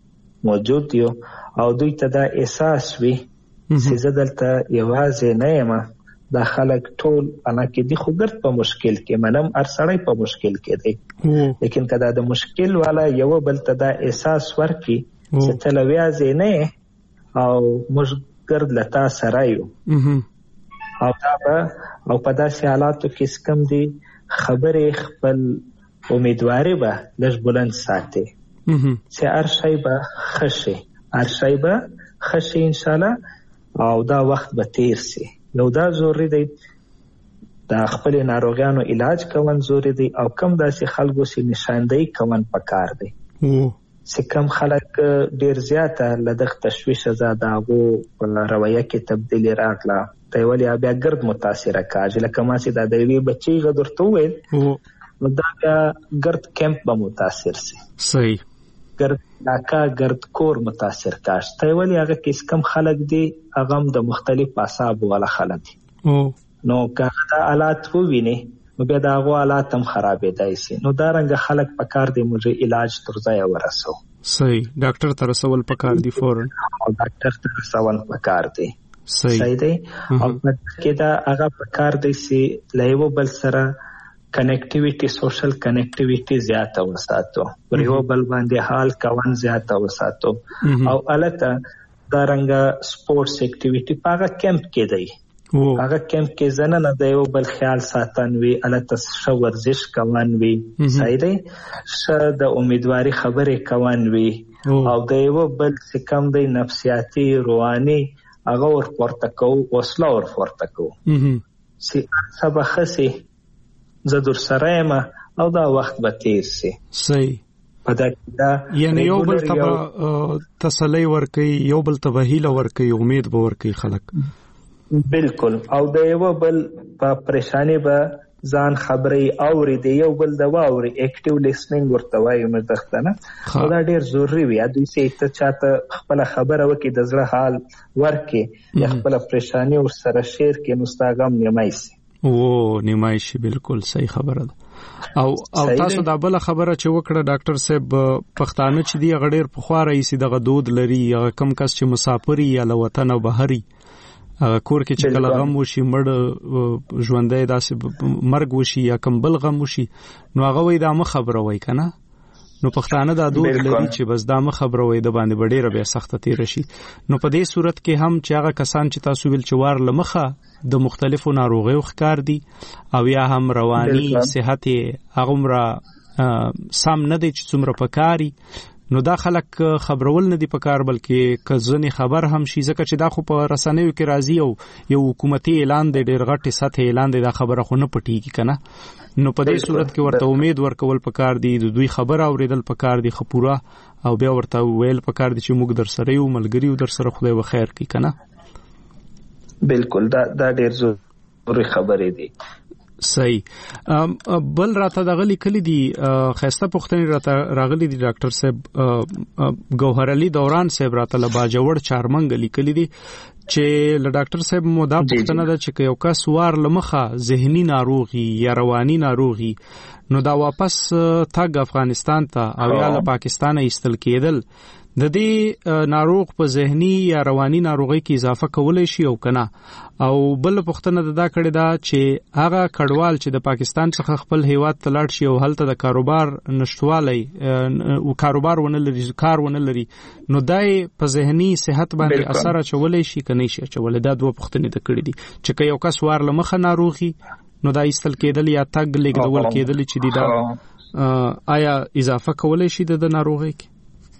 موجود یو او دوی ته دا احساس وي چې زه دلته یوازې نه یم، دا خلک ټول انا کې دي خو ګرد په مشکل کې منم هر سړی په مشکل کې دی، لیکن کدا د مشکل والا یو بل ته دا احساس ورکي چې ته لویازې نه او موږ ګرد لتا سره یو او دا او په داسې حالاتو کې کم دي خبرې خپل امیدواری به لږ بلند ساتي چې هر شی به خشي، هر شی به خشي ان شاء الله او دا وخت به تیر سي. نو دا ضروري دی دا خپل ناروغانو علاج کوون ضروري دی او کم داسې خلکو سي نشاندهي کوون پکار دی چې کم خلک ډیر زیاته لدغ تشویش زاده غو په رویه کې تبدیلی راغله ته ولې بیا ګرد متاثره کاږي لکه ما چې دا د وی بچي غدرته ویل نو دا بیا ګرد کیمپ به متاثر سي. صحیح. ګرد علاقه ګرد کور متاثر کاش ته ولې هغه کې کم خلک دي هغه د مختلف اعصاب ولا خلک دي نو که دا حالات وویني نو بیا دا غو حالات هم خرابېدای سي. نو دا رنګ خلک پکار دي موږ علاج تر ځای ورسو. صحیح. ډاکټر ته رسول پکار دي فورن او ډاکټر ته رسول پکار دي. صحیح دی. او کې دا هغه پکار دي چې لایو بل سره کنیکټیویټي سوشل کنیکټیویټي زیاته وساتو، پر یو بل باندې حال کوون زیاته وساتو او الته دا رنګ سپورتس اکټیویټي پاګه کیمپ کې دی، هغه کیمپ کې زنه نه دی یو بل خیال ساتن وی الته شو ورزش کوون وی، صحیح دی، ش د امیدواري خبرې کوون وی او د یو بل څه کم دی نفسیاتي رواني هغه ور پورته کو وسله ور پورته کو سی سبا خسي زه در سره یم او دا وخت به تیر سي. صحیح. پدا دا یعنی یو بل ته تسلی ورکي، یو بل ته هیله ورکي، امید به ورکي خلک. بالکل. او د یو بل په پریشانی به ځان خبرې اوري، د یو بل د واوري اکټیو لیسنینګ ورته وایي مزدختنه دا ډیر ضروری وي. دوی چې ته چاته خپل خبره وکي د زړه حال ورکي یا خپل پریشانی ور سره شیر کې مستاغم نیمای سي. او نیمایشي بالکل صحیح خبره ده. او او تاسو دا بل خبره چې وکړه ډاکټر صاحب پښتانه چې دی غډیر په خوا رئیس دغه دود لري یا کم کس چې مسافری یا له وطن او بهري هغه کور کې چې کله غم وشي مړ ژوندې داسې مرګ وشي یا کم بل غم وشي نو هغه وای دا مخ خبره وای کنه نو پښتانه دا دود لري چې بس دا مخ خبروي د باندې ډېره به سخته تیر شي. نو په دې صورت کې هم چې هغه کسان چې تاسو ویل چې وار لمخه د مختلفو ناروغیو ښکار دي او یا هم رواني صحت هغه مرا سم نه دي چې څومره پکاري، نو دا خلک خبرول نه دي پکار بلکې کزنی خبر هم شي، ځکه چې دا خو په رسنیو کې راځي او یو حکومتي اعلان دی، ډېر غټ سطح اعلان دی، دا خبره خو نه پټیږي کنه. نو په دې صورت کې ورته امید ورکول پکار دي، د دوی خبره اوریدل پکار دي خپورا، او بیا ورته ویل پکار دي چې موږ در سره یو ملګری او در سره خدای وخیر کی کنه. بالکل دا دا ډېر ضروري خبرې دي. صحیح. بل راته دغلی کلی دی خسته پختنی راته راغلی دی ډاکټر صاحب گوهر علي دوران صاحب راته لباجوړ چارمنګ لیکلی دی چې له ډاکټر صاحب مو دا پښتنه ده چې یو کس وار لمخه ذهني ناروغي یا رواني ناروغي نو دا واپس تاګ افغانستان ته او یا له پاکستان ایستل کېدل، د دې ناروغ په ذهني یا رواني ناروغي کې اضافه کولای شي او کنه. او بل پښتنه دا کړی دا چې هغه کډوال چې د پاکستان څخه خپل هیواد ته لاړ شي او هلته د کاروبار نشټوالي او کاروبار ونه لري کار ونه لري، نو دای په ذهني صحت باندې اثر اچولای شي کني شي اچولای. دا دوه پښتنې د کړی دي چې یو کس وار لمخه ناروغي نو دا ایستل کېدل یا تګ لیکدول کېدل چې دی دا آیا اضافه کولای شي د ناروغي کې؟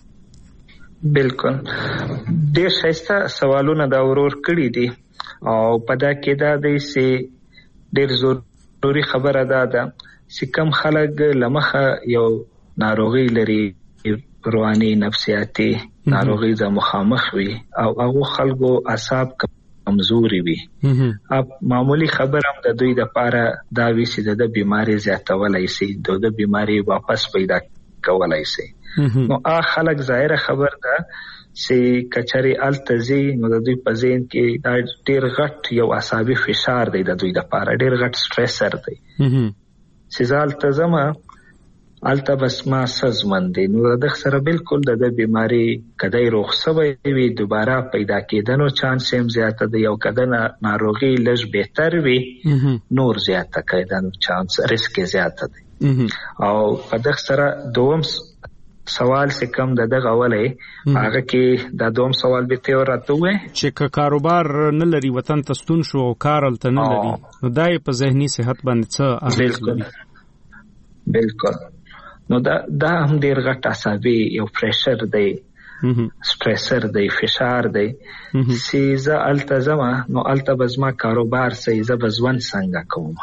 بالکل ډېر ښایسته سوالونه دا ورور کړی دي او په دا کې دا دی چې ډېر ضروري خبره ده ده چې کم خلک لمخه یو ناروغي لري، رواني نفسیاتي ناروغي ز مخامخ وي او هغه خلکو اعصاب کمزوري وي. اب معمولی خبر هم د دوی د پاره دا وی چې د بیماری زیاتولای شي، د بیماری واپس پیدا کولای شي. نو ا خلک ظاهره خبر ده چې کچري التزي نو د دوی په ذهن کې دا ډېر غټ یو عصبي فشار دی، د دوی د پاره ډېر غټ سټریسر دی چې ځال تزما الته بس ما سزمن دی. نو د سره بالکل د بیماری کدی روغ سوي وي دوباره پیدا کېدنو چانس هم زیاته دی، او کدن ناروغي لږ بهتر وي نور زیاته کېدنو چانس ریسک زیاته دی. او په دغه سره دوم سوال سے کم د دغه اولې هغه کې دا دوم سوال به ته ورته وې چې کاروبار نه لري وطن ته ستون شو او کار الته نه لري، نو دای په ذهني صحت باندې څه اغیز لري؟ بالکل نو دا دا هم ډیر غټ عصبي یو پریشر دی، سټریسر دی، فشار دی چې ز التزمه نو الته بزما کاروبار سي ز بزون څنګه کوم.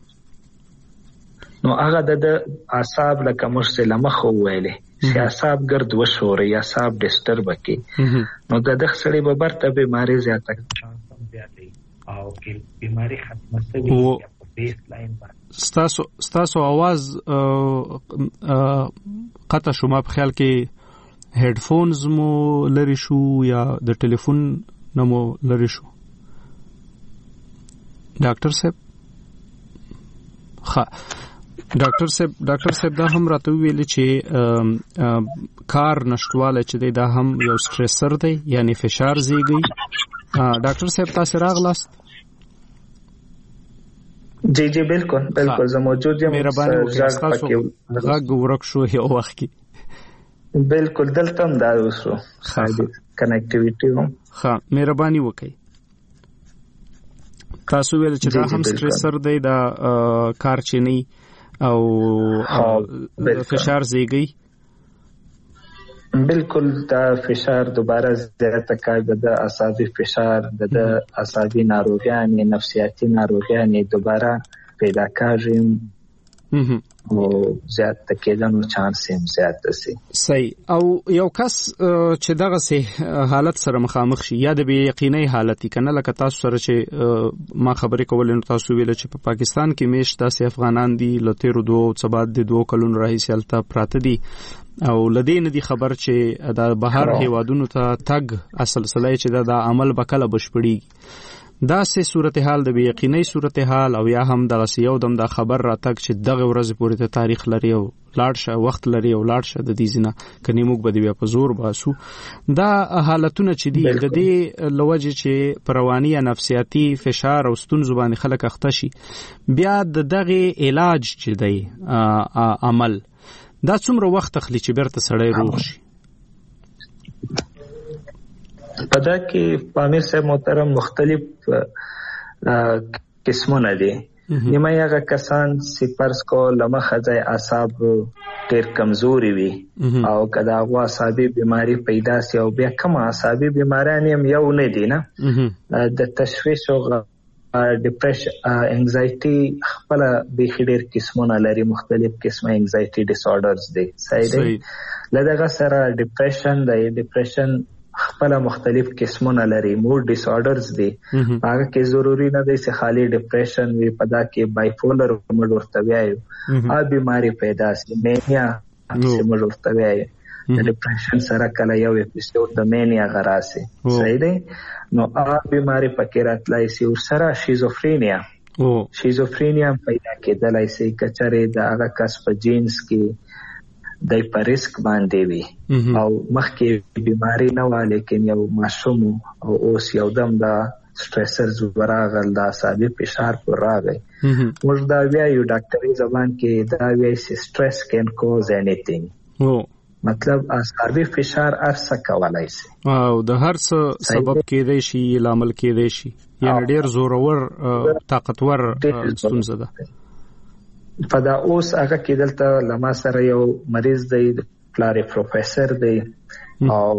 نو هغه د اعصاب لکه مرسله مخ ویلې چې اعصاب ګرد وشوري یا اعصاب ډیسټرب کی، نو د دغه سړي به برته بیماری زیاته او کې بیماری ختمه شوي په بیس لاین باندې. ستاسو ستاسو आवाज قطع شو، ما په خیال کې هډفونز مو لري شو یا د ټلیفون نمو لري شو ډاکټر صاحب؟ ښه ډاکټر صاحب ډاکټر صاحب دا هم راته ویل چې کار نشټواله چې دا هم یو سټریسر دی یعنی فشار زیږي. ډاکټر صاحب تاسو راغلاست؟ جی جی بالکل بالکل زه موجود یم. مهرباني وکړئ تاسو غږ ورک شو یو وخت کې. بالکل دلته هم دا وشو خالي کنیکټیویټي هم. ها مهرباني وکړئ. تاسو ویل چې دا هم سټریسر دی، دا کار چینی او فشار زیږي. بالکل دا فشار دوباره زیاته کوي، د اعصابي فشار د اعصابي ناروغیان نفسیاتي ناروغیان دوباره پیدا کوي او زیات کېدنو چانس هم زیات دي. صحیح. او یو کس چې دغه سه حالت سره مخامخ شي یا د بې یقیني حالت کنه، لکه تاسو سره چې ما خبرې کولې نو تاسو ویل چې په پاکستان کې میش داسې افغانان دي لته رو دوه ثبات دي دوه کلون راهیسې الته پراته دي او لدین دي خبر چې د بهر هیوادونو ته تګ اصل سلای چې دا عمل بکله بشپړي. دا سه صورتحال د بې یقیني صورتحال او یا هم د غسیو دم د خبر راتګ چې دغه ورځ پورې ته تاریخ لري او لاړ شه وخت لري او لاړ شه د دې زینه کني موږ به بیا په زور باسو. دا حالتونه چې دي د دې لوجه چې پروانی یا نفسیاتي فشار او ستون زبان خلک اخته شي، بیا د دغه علاج چې دی عمل دا څومره وخت اخلي چې بیرته سړی روغ شي؟ پدا کې پامیر صاحب محترم مختلف قسمونه دي. نیمه هغه کسان چې فرض کو لمخه ځای اعصاب ډېر کمزوري وي او کدا هغه اعصابي بیماری پیدا سي او بیا کوم اعصابي بیماران هم یو نه دي نه، د تشویش او ډیپریشن انزایټي خپل به ډېر قسمونه لري، مختلف قسمه انزایټي ډیس اوردرز دي. صحیح دی. لدغه سره ډیپریشن دی، ډیپریشن خپل مختلف قسمونه لري، موډ ډیس اوردرز دي. هغه کې ضروری نه دی چې خالی ډیپریشن وي، پدا کې بایپولر موډ ورته وایو، ا بیماری پیدا سي، مینیا موډ ورته وایو. د ډیپریشن سره کله یو اپیسوډ د مینیا غراسي. صحیح دی. نو ا بیماری پکې راتلای سي او سره شیزوفرینیا او شیزوفرینیا پیدا کېدلای سي کچره د هغه کس په جینز کې د پریسک باندې وي او مخکې بیماری نه و، لیکن یو ماشوم او اوس یو دم دا سټریسرز وراغل، دا اعصابي فشار پر راغی. موږ دا وایو ډاکټري زبان کې دا وایي چې سټریس کین کوز انیثینګ، مطلب اعصابي فشار ارسه کولای شي او د هر څه سبب کېدای شي، لامل کېدای شي، یعنی ډیر زورور طاقتور ستونزه ده. فدا اوس هغه کې دلته لما سره یو مریض دی، پلاری پروفیسور دی او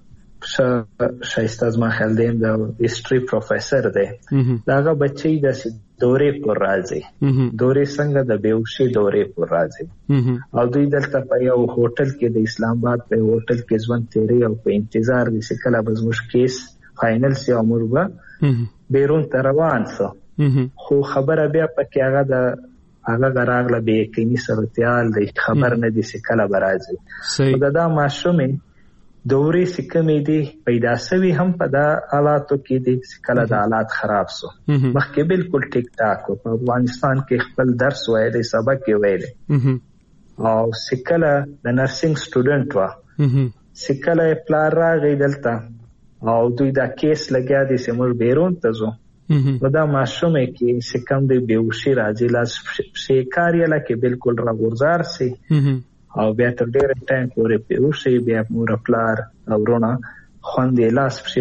شایسته زما خیال دی د هیستوري پروفیسور دی. داغه بچی د دورې پر راځي، دورې څنګه د بیهوشي دورې پر راځي او دوی دلته په یو هوټل کې د اسلام آباد په هوټل کې ژوند تیری او په انتظار دي چې کله به زموږ کیس فائنل سي او موږ به بیرون ته روان سو. خو خبره بیا پکې هغه د هغه غراغله به یقیني صورتحال دی، خبر نه دي چې کله به راځي. دا دا ماشومې دورې سکمې دي پیدا سوي هم په دا حالاتو کې دي چې کله د حالات خراب سو. مخکې بالکل ټیک ټاک په افغانستان کې خپل درس وایي، سبق یې وایي او سکله د نرسنګ سټوډنټ وا، سکله پلار راغی دلته او دوی دا کیس لګیا دي چې موږ بیرون ته ځو. نو دا ماشومې کې سکم دی بیهوشي راځي، لاس شیکار یې لکه بالکل راغورځار سي او بیا تر ډېر ټایم پورې بیهوشي، بیا مور پلار او ورونه خوندې لاس پسې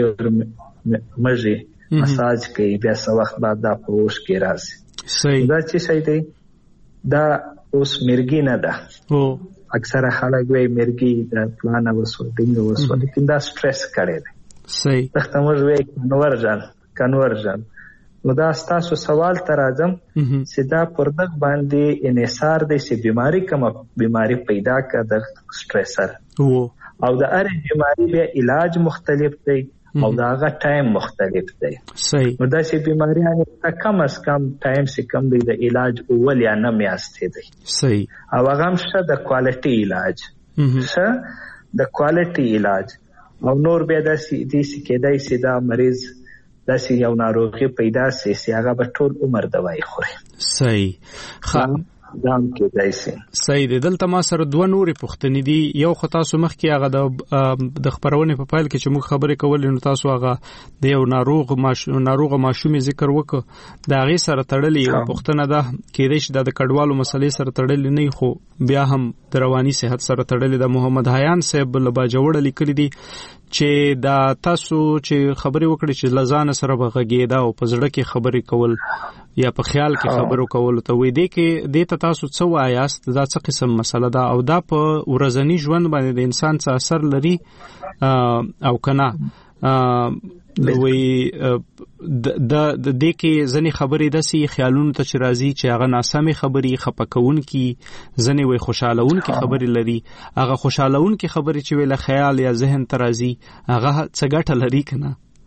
مږي مساج کوي، بیا څه وخت بعد دا په هوش کې راځي. دا چې شی دی دا اوس مرګي نه ده. اکثره خلک وایي مرګي د پلانه وسو دینګ وسو، لیکن دا سټریس کړی دی. صحیح. تخته موږ وایي کنورژن کنورژن. نو دا ستاسو سوال ته راځم چې دا پر دغه باندې انحصار دی چې بیماری کومه بیماری پیدا کړه د سټریسر او د هر بیماری بیا علاج مختلف دی او دا هغه ټایم مختلف دی. صحیح. نو دا چې بیماریانو ته کم از کم ټایم چې کم دی د علاج اول یا نه میاشتې دی. صحیح. او هغه هم شه د کوالټي علاج، شه د کوالټي علاج او نور بیا داسې دي چې کېدای شي دا مریض داسې یو ناروغي پیدا سي چې هغه به ټول عمر دوايي خوري. صحیح. خا دام کېدای شي. صحیح دی. دلته ما سره دوه نورې پوښتنې دي. یو خو تاسو مخکې هغه د د خبرونې په پایل کې چې موږ خبرې کولې نو تاسو هغه د یو ناروغ ماش ناروغ ماشومې ذکر وکړ، دا غي سره تړلې یو پوښتنه ده، کېدای شي د کډوالو مسلې سره تړلې نه خو بیا هم د رواني صحت سره تړلې ده. محمد حیان صاحب لبا جوړ لیکلي دي چې دا تاسو چې خبرې وکړې چې لزان سره بغږیدا او په زړه کې خبرې کول یا په خیال کې خبرو کول ته وې دي کې د تاسو څه وایاست، دا څه قسم مسله ده او دا په ورځنی ژوند باندې د انسان څه اثر لري او کنه؟ وی د د دې کې ځنې خبرې داسې خیالونو ته چې راځي چې هغه ناسمې خبرې خپکون کی، ځنې وی خوشالهون کی خبرې لري، هغه خوشالهون کی خبرې چې ویله خیال یا ذهن ته راځي هغه څه ګټه لري کنه؟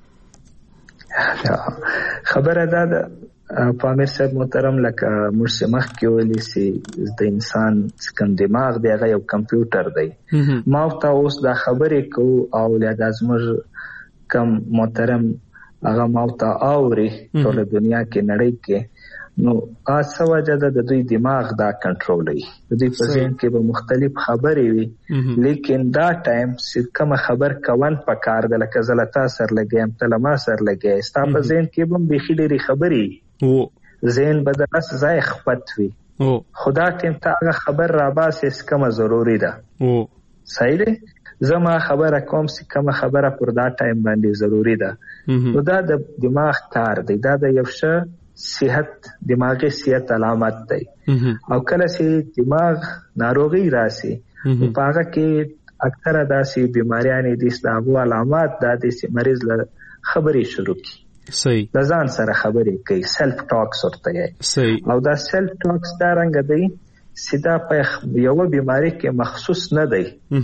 خبره ده پامیر صاحب محترم، لکه موږ سمخ کې ویلي چې د انسان کوم دماغ دی هغه یو کمپیوټر دی. ما ته اوس دا خبرې کو او لاد ازمر کم محترم هغه ماوته اوري ټول دنیا کې نړۍ کې، نو تاسو وجه د دوی دماغ دا کنټرولوي. د دوی په ذهن کې به مختلف خبرې وي، لیکن دا ټایم چې کوم خبر کوون پکار د لکه زلتا سر لګیم تلما سر لګی ستا په ذهن کې به بيخي ډېری خبرې و، ذهن بدلس ځای خپت وي خدا ټیم ته هغه خبر را باسي کومه ضروري ده. صحیح دی. زما خبره کوم چې کومه خبره پر دا ټایم باندې ضروری ده. نو دا د دماغ کار دی، دا د یو ښه صحت دماغي صحت علامت دی. او کله چې دماغ ناروغي راسي په هغه کې اکثره داسې بیماریاں دي چې هغه علامات دا دي چې مریض له خبرې شروع کی. صحیح. د ځان سره خبرې کوي، سیلف ټاکس ورته یې. صحیح. او دا سیلف ټاکس دا رنګ دی سیدا په یو بیماری کې مخصوص نه دی.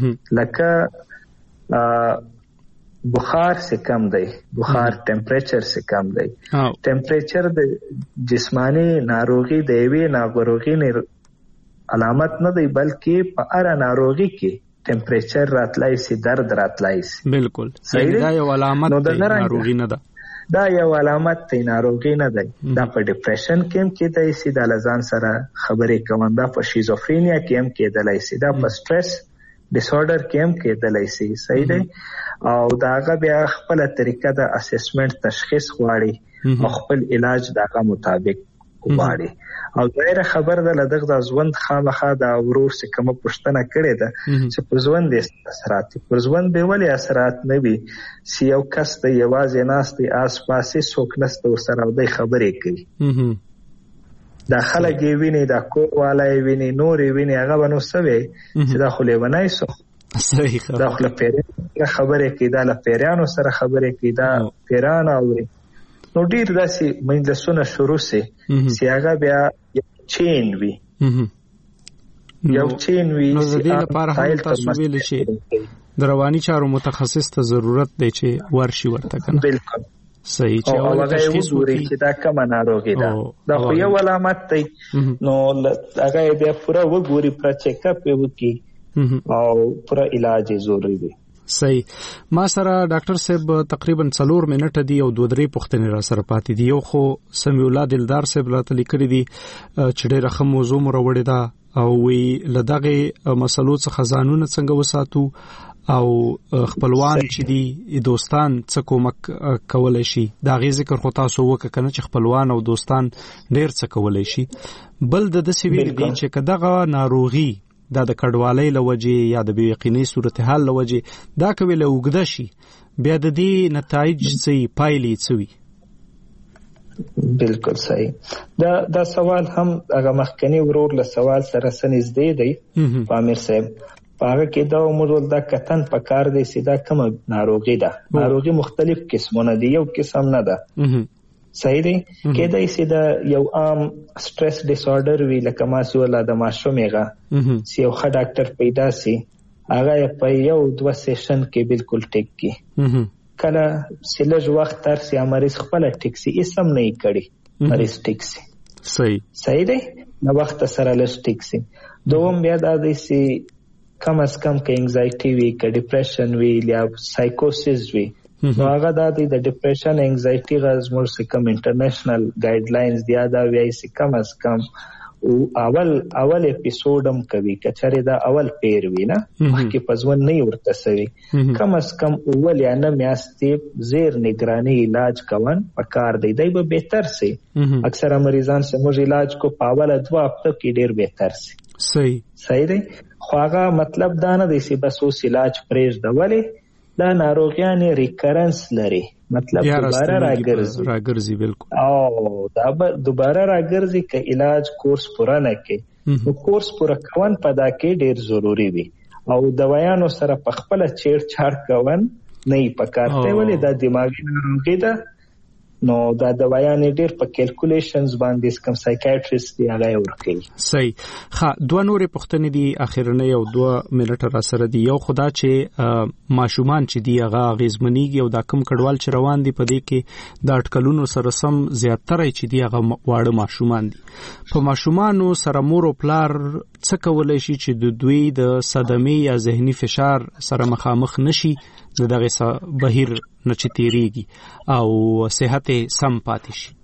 لکه بخار سے کم دی، بخار ټمپریچر سے کم دی. ټمپریچر د جسمانی ناروغي د یوې ناروغي نه علامت نه دی، بلکې په هر ناروغي کې ټمپریچر راتلای سي، درد راتلای سي. بالکل صحیح. دا یو علامت دی، ناروغي نه ده. دا یو علامت دی، ناروغي نه دی. دا په ډیپریشن کې هم کېدای شي، دا لزان سره خبرې کوم. دا په شیزوفرینیا کې هم کېدای شي، دا په سټرس ډیس آرډر کې هم کېدای شي. صحیح دی. او داغه بیا خپل طریقه د اسسمنت تشخیص غواړي او خپل علاج داغه مطابق غواړي. او ډیره خبر ده لدغه د ژوند خامخا د ورور څخه کوم پښتنه کړې ده چې په ژوند د اثرات پر ژوند به ولې اثرات نه وي. سی یو کس د یوازې ناستي آس پاسې څوک نسته ورسره د خبرې کوي. دا خلک یې ویني، دا کوواله ویني، نور یې ویني، هغه به نو سوي چې دا خو لیونای سو. صحیح. دا خو له پیرانو خبرې کوي، دا له پیرانو سره خبرې کوي، دا پیران اوري. نو ډیر داسې مجلسونه شروع سي چې هغه بیا چین وي، یو چین وي. نو د دې لپاره هم تاسو ویل شي د رواني چارو متخصص ته ضرورت دی چې ورشي ورته کنه. بالکل صحیح. چې اول تشخیص وکړي چې دا کومه ناروغي ده. دا خو یو علامت دی. نو هغه بیا پوره وګوري، پوره چیک اپ وکړي او پوره علاج ضروري دی. صحیح. ما سره ډاکټر صاحب تقریبا څلور منټه دی او دوه درې پوښتنې را سره پاتې دي. یو خو سمیع الله دلدار صاحب راته لیکلي دي چې ډېره ښه موضوع مو راوړې ده او وی له دغه مسلو څخه ځانونه څنګه وساتو او خپلوان چې دي دوستان څه کومک کولای شي. دا غي ذکر خو تاسو وکړه کنه چې خپلوان او دوستان ډېر څه کولای شي. بل د داسې ویل دي چې کداغه ناروغي دا د کډوالۍ لوجه یا د بې یقیني صورتحال لوجه دا کوي له وګدا شي، بیا د دې نتایج څه پایلې څه وي. بالکل صحیح. دا دا سوال هم هغه مخکنی ورور له سوال سره سنځدې دی پامیر صاحب. هغه کې دا موږ دا کتن پکار دی چې دا کوم ناروغي ده. ناروغي مختلف قسمونه دي، یو قسم نه ده. صحیح دی. کېدای شي دا یو عام سټرس ډیس آرډر وی، لکه ما سوال د ماشومېغه چې یو ښه ډاکټر پیدا سي، هغه په یو دوه سیشن کې بالکل ټیک کی. کله چې لږ وخت تر سي مریض خپل ټیک سي، اسم نه کړي مریض ټیک سي. صحیح. صحیح دی. نو وخت سره لږ ټیک سي. دوم بیا دا دی چې کم از کم کې انزایټي وی، کې ډیپریشن وی یا سایکوسیس وی. نو هغه د د ډیپریشن انزایټي غز مور سکم انټرنیشنل ګایډلاینز دی دا وی چې کم از کم او اول اول اپیسوډم کوي کچره دا اول پیر وی نه مخکې پزون نه ورته سوي، کم از کم اول یا نه میاستې زیر نگرانی علاج کوون پکار دی دی به بهتر سي. اکثر مریضان سے موږ علاج کو پاول دوا هفته کې ډیر بهتر سي. صحیح. صحیح دی. خو هغه مطلب دا نه دی چې بس اوس علاج پرېږ دا ولی دا ناروغیان ریکرنس لري، مطلب دوباره راګرځي راګرځي بالکل. او دا به دوباره راګرځي که علاج کورس پوره نه کوي. نو کورس پوره کول په دا کې ډیر ضروری وي او دوایانو سره په خپل چیر چار کول نه پکارته، ولې دا دماغي ناروغي ده. نو دا دوایان ډیر په کیلکولیشنز باندې کوم سایکیاټریست دی هغه ورکوي. صحیح. ښه دوه نورې پوښتنې دي اخرنه یو دوه منټه را سره دي. یو خدا چې ماشومان چې دی هغه غیزمنیږي او دا کم کډوال چې روان دي په دې کې د اټکلونو سره سم زیاتره چې دی هغه واړه ماشومان دي. په ماشومانو سره مور او پلار څه کولای شي چې د دوی د صدمې یا ذهني فشار سره مخامخ نشي، د دغه بهیر نه چې تیریږي او صحت سم پاتې شي.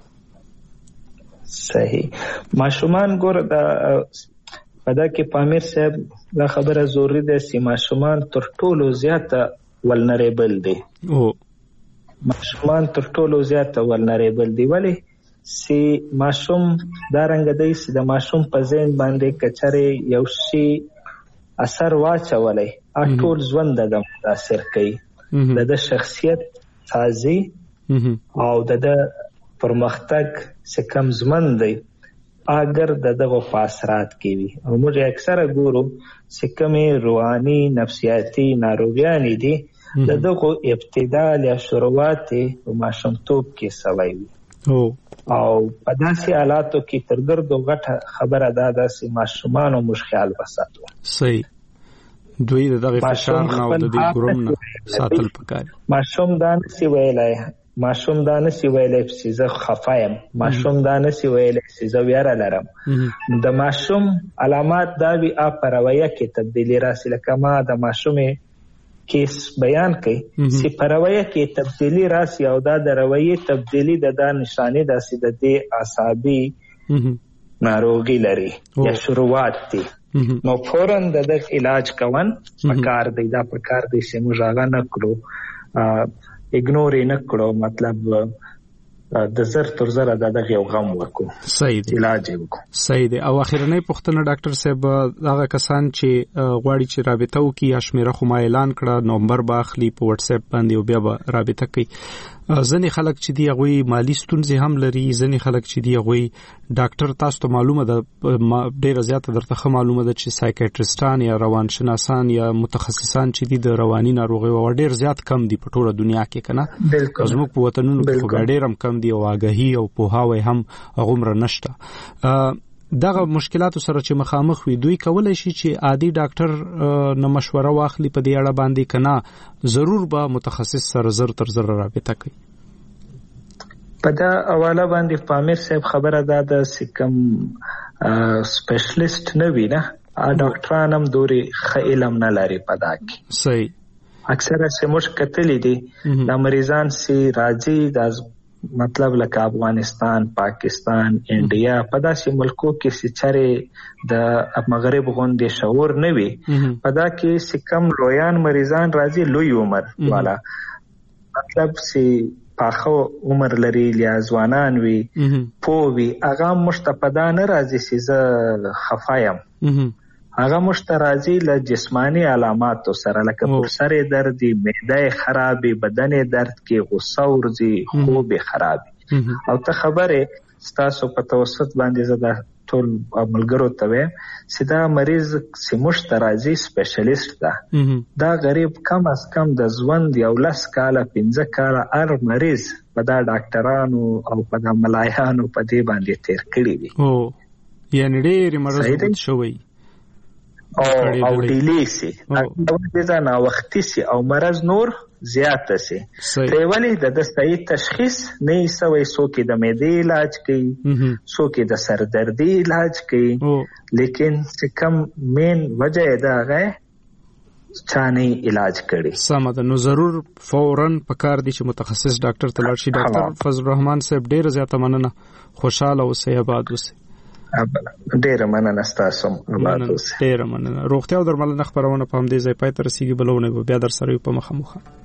صحیح. ماشومان ګور دا پدا کې پامیر صاحب دا خبره ضروری ده چې ماشومان تر ټولو زیاته ولنریبل دي. او ماشومان تر ټولو زیاته ولنریبل دي. ولی سی ماشوم دا رنګ دی چې د ماشوم په ذهن باندې کچره یو شی اثر واچولای ټول ژوند د متاثر کوي د شخصیت سازي او د پرمختګ څخه کم زمن دی اگر دغه فاسرات کوي او موږ اکثره ګورو چې کومه روحاني نفسیاتي ناروغیان دي دغه ابتدا یا شروعات په ماشومتوب کې سوي او او په داسې حالاتو کې تر ګردو غټه خبره ده چې ماشومان او مشخیال وساتو صحیح دوی دغه فشار نه او د دې ګروم نه ساتل پکاري ماشوم دا نسی ویلای ماشوم دا نسی ویلای چې زه خفایم ماشوم دا نسی ویلای چې زه ویره لرم د ماشوم علامات دا وی په رویه کې تبدیلی راسي لکه ما د ماشومې کیس بیان کړي چې په رویه کې تبدیلی راسي او دا د رویه تبدیلی د دا نشانه داسې د دې اعصابي ناروغي لري یا شروعات دي نو فورن د دې علاج کوون پکار دی دا پکار دی چې موږ هغه نه کړو اګنور نه کړو مطلب د زر تر زر د دغه غم وکړو صحیح دی علاج وکړو صحیح دی او اخرنۍ پوښتنه ډاکټر صاحب هغه کسان چې غواړي چې رابطه وکړي یا شمیره خو ما اعلان کړه نومبر باخلی په واتس اپ باندې او بیا به رابطه کوي ځنې خلک چې دی هغه مالی ستونزې هم لري ځنې خلک چې دی هغه ډاکټر تاسو ته معلومه ده ډیره زیاته درته معلومه ده چې سایکیاټریسټان یا روانشناسان یا متخصصان چې دي د رواني ناروغي او ډیر زیات کم دي په ټوله دنیا کې کنه زموږ په وطنونو کې ډیر هم کم دي او آګاهي او پوهاوی هم هغومره نشته دغه مشکلاتو سره چې مخامخ وي دوی کولای شي چې عادي ډاکټر نه مشوره واخلي په دې اړه باندې کنه ضرور به متخصص سره زر تر زر رابطه کوي په دا حواله باندې پامیر صاحب خبره ده د سکم سپیشلیست نه وي نه ا ډاکټران هم دوري خ علم نه لري په دا کې صحیح اکثره سموش کتلې دي د مریضان سي راځي د مطلب لکه افغانستان پاکستان انډیا په داسې ملکو کې چې چره د مغرب غوندې شعور نه وي په دا کې چې کم لویان مریضان راځي لوی عمر والا مطلب چې پاخو عمر لري یا ځوانان وي پووي هغه مشتپدا نه راځي چې زه خفایم هغه مشترازی له جسمانی علامات سره لکه پر سر درد معده خرابي بدن درد کې غصه ورځي خوب خرابي او ته خبره ستاسو په توسط باندې زده ټول عملګرو ته وې چې دا مریض چې مشترازی سپیشلیست ده دا غریب کم از کم د ژوند یو لس کاله پنځه کاله هر مریض په دا ډاکټرانو او په دا ملایانو په دې باندې تیر کړی دي او یعنی ډېر مرض شوی او او ډیلی سي دا نه وختي سي او مرز نور زیات سي دیوالی د صحیح تشخیص نه سوي سو کې د معدې علاج کوي سو کې د سر دردي علاج کوي لیکن څه کم مین وجه دا غه چانه علاج کړي سمه نو ضرور فورن پکار دي چې متخصص ډاکټر تلل شي ډاکټر فضل الرحمن صاحب ډیر زیاته مننه خوشاله اوسئ آباد اوسئ ډیره مننه ستاسو آباد اوسئ ډیره مننه روغتیا او درملنه خبرونه په همدې ځای پای ته رسیدي بلونه بیا در سره په مخه مخه